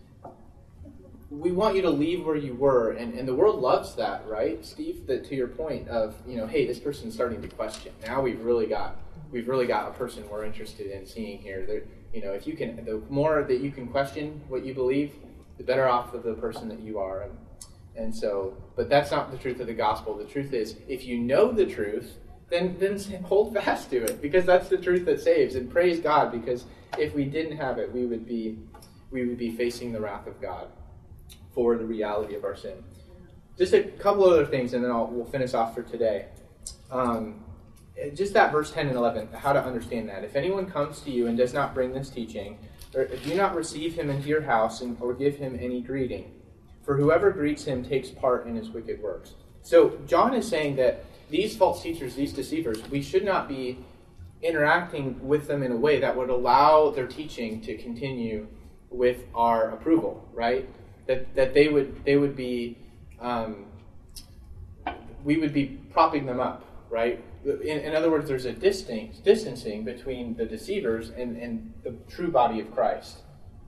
We want you to leave where you were, and, and the world loves that, right, Steve? That to your point of, you know, hey, this person's starting to question. Now we've really got we've really got a person we're interested in seeing here. There, you know, if you can, the more that you can question what you believe, the better off of the person that you are. And, and so, but that's not the truth of the gospel. The truth is, if you know the truth, then then hold fast to it, because that's the truth that saves. And praise God, because if we didn't have it, we would be we would be facing the wrath of God for the reality of our sin. Just a couple other things, and then I'll, we'll finish off for today. Um, just that verse ten and eleven, how to understand that. If anyone comes to you and does not bring this teaching, or do not receive him into your house and, or give him any greeting. For whoever greets him takes part in his wicked works. So John is saying that these false teachers, these deceivers, we should not be interacting with them in a way that would allow their teaching to continue with our approval, right? That that they would they would be um, we would be propping them up, right? In, in other words, there's a distance distancing between the deceivers and, and the true body of Christ.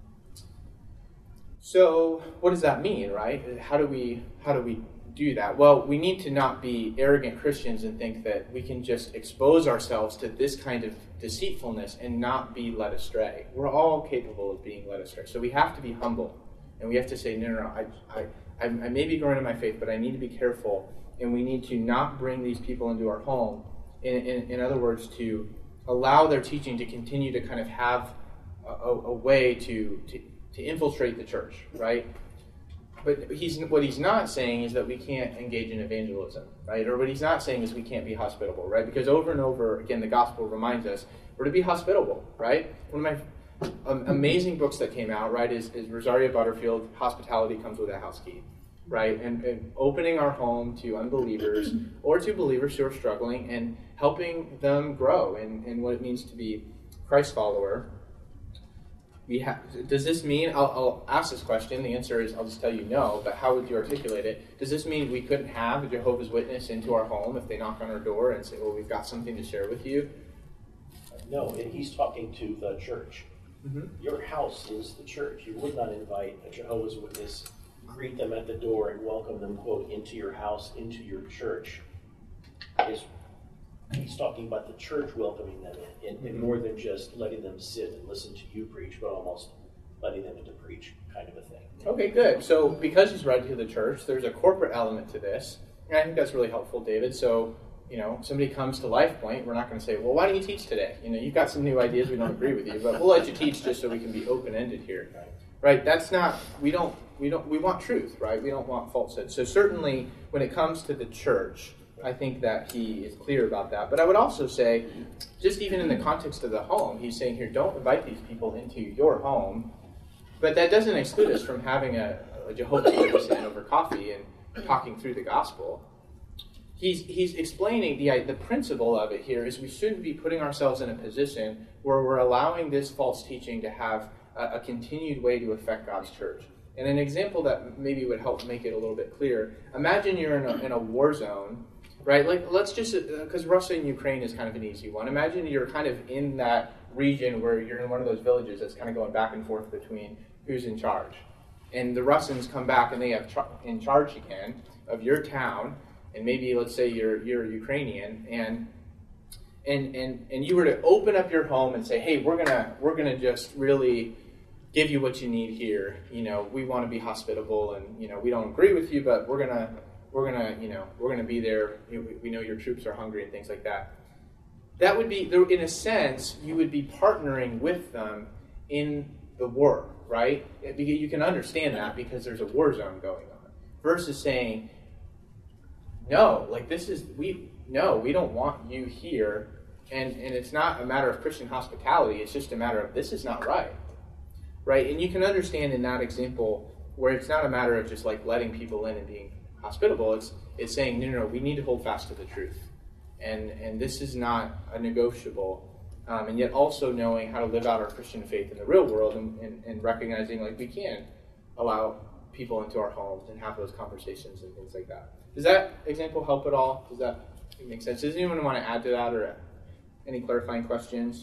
So what does that mean, right? How do we how do we do that? Well, we need to not be arrogant Christians and think that we can just expose ourselves to this kind of deceitfulness and not be led astray. We're all capable of being led astray. So we have to be humble. And we have to say, no, no, no, I, I, I may be growing in my faith, but I need to be careful. And we need to not bring these people into our home. In, in, in other words, to allow their teaching to continue to kind of have a, a way to, to, to infiltrate the church, right? But he's what he's not saying is that we can't engage in evangelism, right? Or what he's not saying is we can't be hospitable, right? Because over and over again, the gospel reminds us we're to be hospitable, right? One of my Um, amazing books that came out, right, is, is Rosaria Butterfield, Hospitality Comes with a House Key, right, and, and opening our home to unbelievers or to believers who are struggling and helping them grow in, in what it means to be a Christ follower. We have, does this mean, I'll, I'll ask this question, the answer is I'll just tell you no, but how would you articulate it? Does this mean we couldn't have a Jehovah's Witness into our home if they knock on our door and say, well, we've got something to share with you? No, he's talking to the church. Mm-hmm. Your house is the church. You would not invite a Jehovah's Witness, greet them at the door, and welcome them, quote, into your house, into your church. It's, he's talking about the church welcoming them in, in, in more than just letting them sit and listen to you preach, but almost letting them in to preach, kind of a thing. Okay, good. So because he's writing to the church, there's a corporate element to this, and I think that's really helpful, David. So, you know, somebody comes to Life Point, we're not going to say, well, why don't you teach today? You know, you've got some new ideas, we don't agree with you, but we'll let you teach just so we can be open-ended here. Right? That's not, we don't, we don't, we want truth, right? We don't want falsehood. So certainly when it comes to the church, I think that he is clear about that. But I would also say, just even in the context of the home, he's saying here, don't invite these people into your home. But that doesn't exclude us from having a, a Jehovah's Witness in over coffee and talking through the gospel. He's he's explaining the the principle of it here is we shouldn't be putting ourselves in a position where we're allowing this false teaching to have a, a continued way to affect God's church. And an example that maybe would help make it a little bit clear, imagine you're in a, in a war zone, right? Like, let's just, because uh, Russia and Ukraine is kind of an easy one. Imagine you're kind of in that region where you're in one of those villages that's kind of going back and forth between who's in charge. And the Russians come back and they have char- in charge again of your town. And maybe let's say you're you're Ukrainian, and and and and you were to open up your home and say, hey, we're gonna we're gonna just really give you what you need here. You know, we want to be hospitable, and you know, we don't agree with you, but we're gonna we're gonna you know we're gonna be there. We know your troops are hungry and things like that. That would be, in a sense, you would be partnering with them in the war, right? You can understand that because there's a war zone going on. Versus saying, no, like this is, we no, we don't want you here. And, and it's not a matter of Christian hospitality. It's just a matter of this is not right. Right? And you can understand in that example where it's not a matter of just like letting people in and being hospitable. It's it's saying, no, no, no, we need to hold fast to the truth. And and this is not a negotiable. Um, and yet also knowing how to live out our Christian faith in the real world and, and, and recognizing like we can allow people into our homes and have those conversations and things like that. Does that example help at all? Does that make sense? Does anyone want to add to that or any clarifying questions?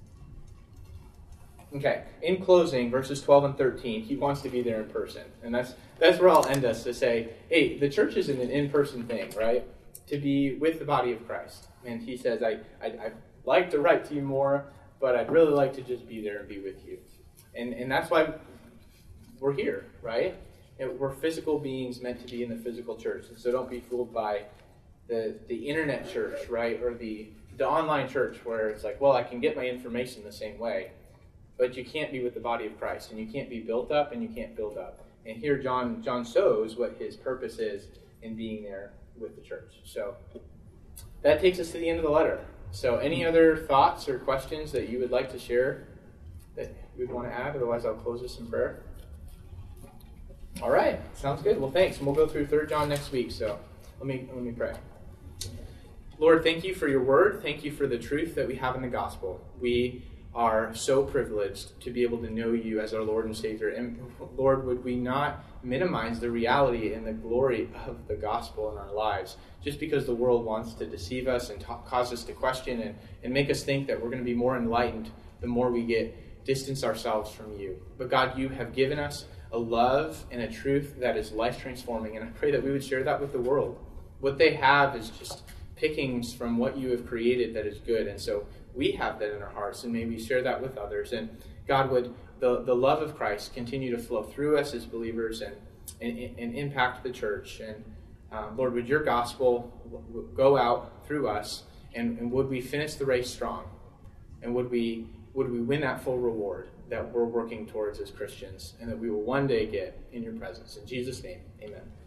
Okay, in closing, verses twelve and thirteen, he wants to be there in person. And that's that's where I'll end us to say, hey, the church isn't an in-person thing, right? To be with the body of Christ. And he says, I, I, I'd like to write to you more, but I'd really like to just be there and be with you. And and that's why we're here, right? And we're physical beings meant to be in the physical church. And so don't be fooled by the the internet church, right? Or the, the online church where it's like, well, I can get my information the same way. But you can't be with the body of Christ, and you can't be built up, and you can't build up. And here John John shows what his purpose is in being there with the church. So that takes us to the end of the letter. So any other thoughts or questions that you would like to share that you would want to add? Otherwise, I'll close this in prayer. All right, sounds good. Well, thanks. And we'll go through Third John next week. So let me let me pray. Lord, thank you for your word. Thank you for the truth that we have in the gospel. We are so privileged to be able to know you as our Lord and Savior. And Lord, would we not minimize the reality and the glory of the gospel in our lives just because the world wants to deceive us and ta- cause us to question and, and make us think that we're going to be more enlightened the more we get distance ourselves from you. But God, you have given us a love and a truth that is life-transforming, and I pray that we would share that with the world. What they have is just pickings from what you have created that is good, and so we have that in our hearts, and may we share that with others. And God, would the, the love of Christ continue to flow through us as believers and, and, and impact the church. And um, Lord, would your gospel go out through us, and, and would we finish the race strong? And would we would we win that full reward that we're working towards as Christians, and that we will one day get in your presence. In Jesus' name, amen.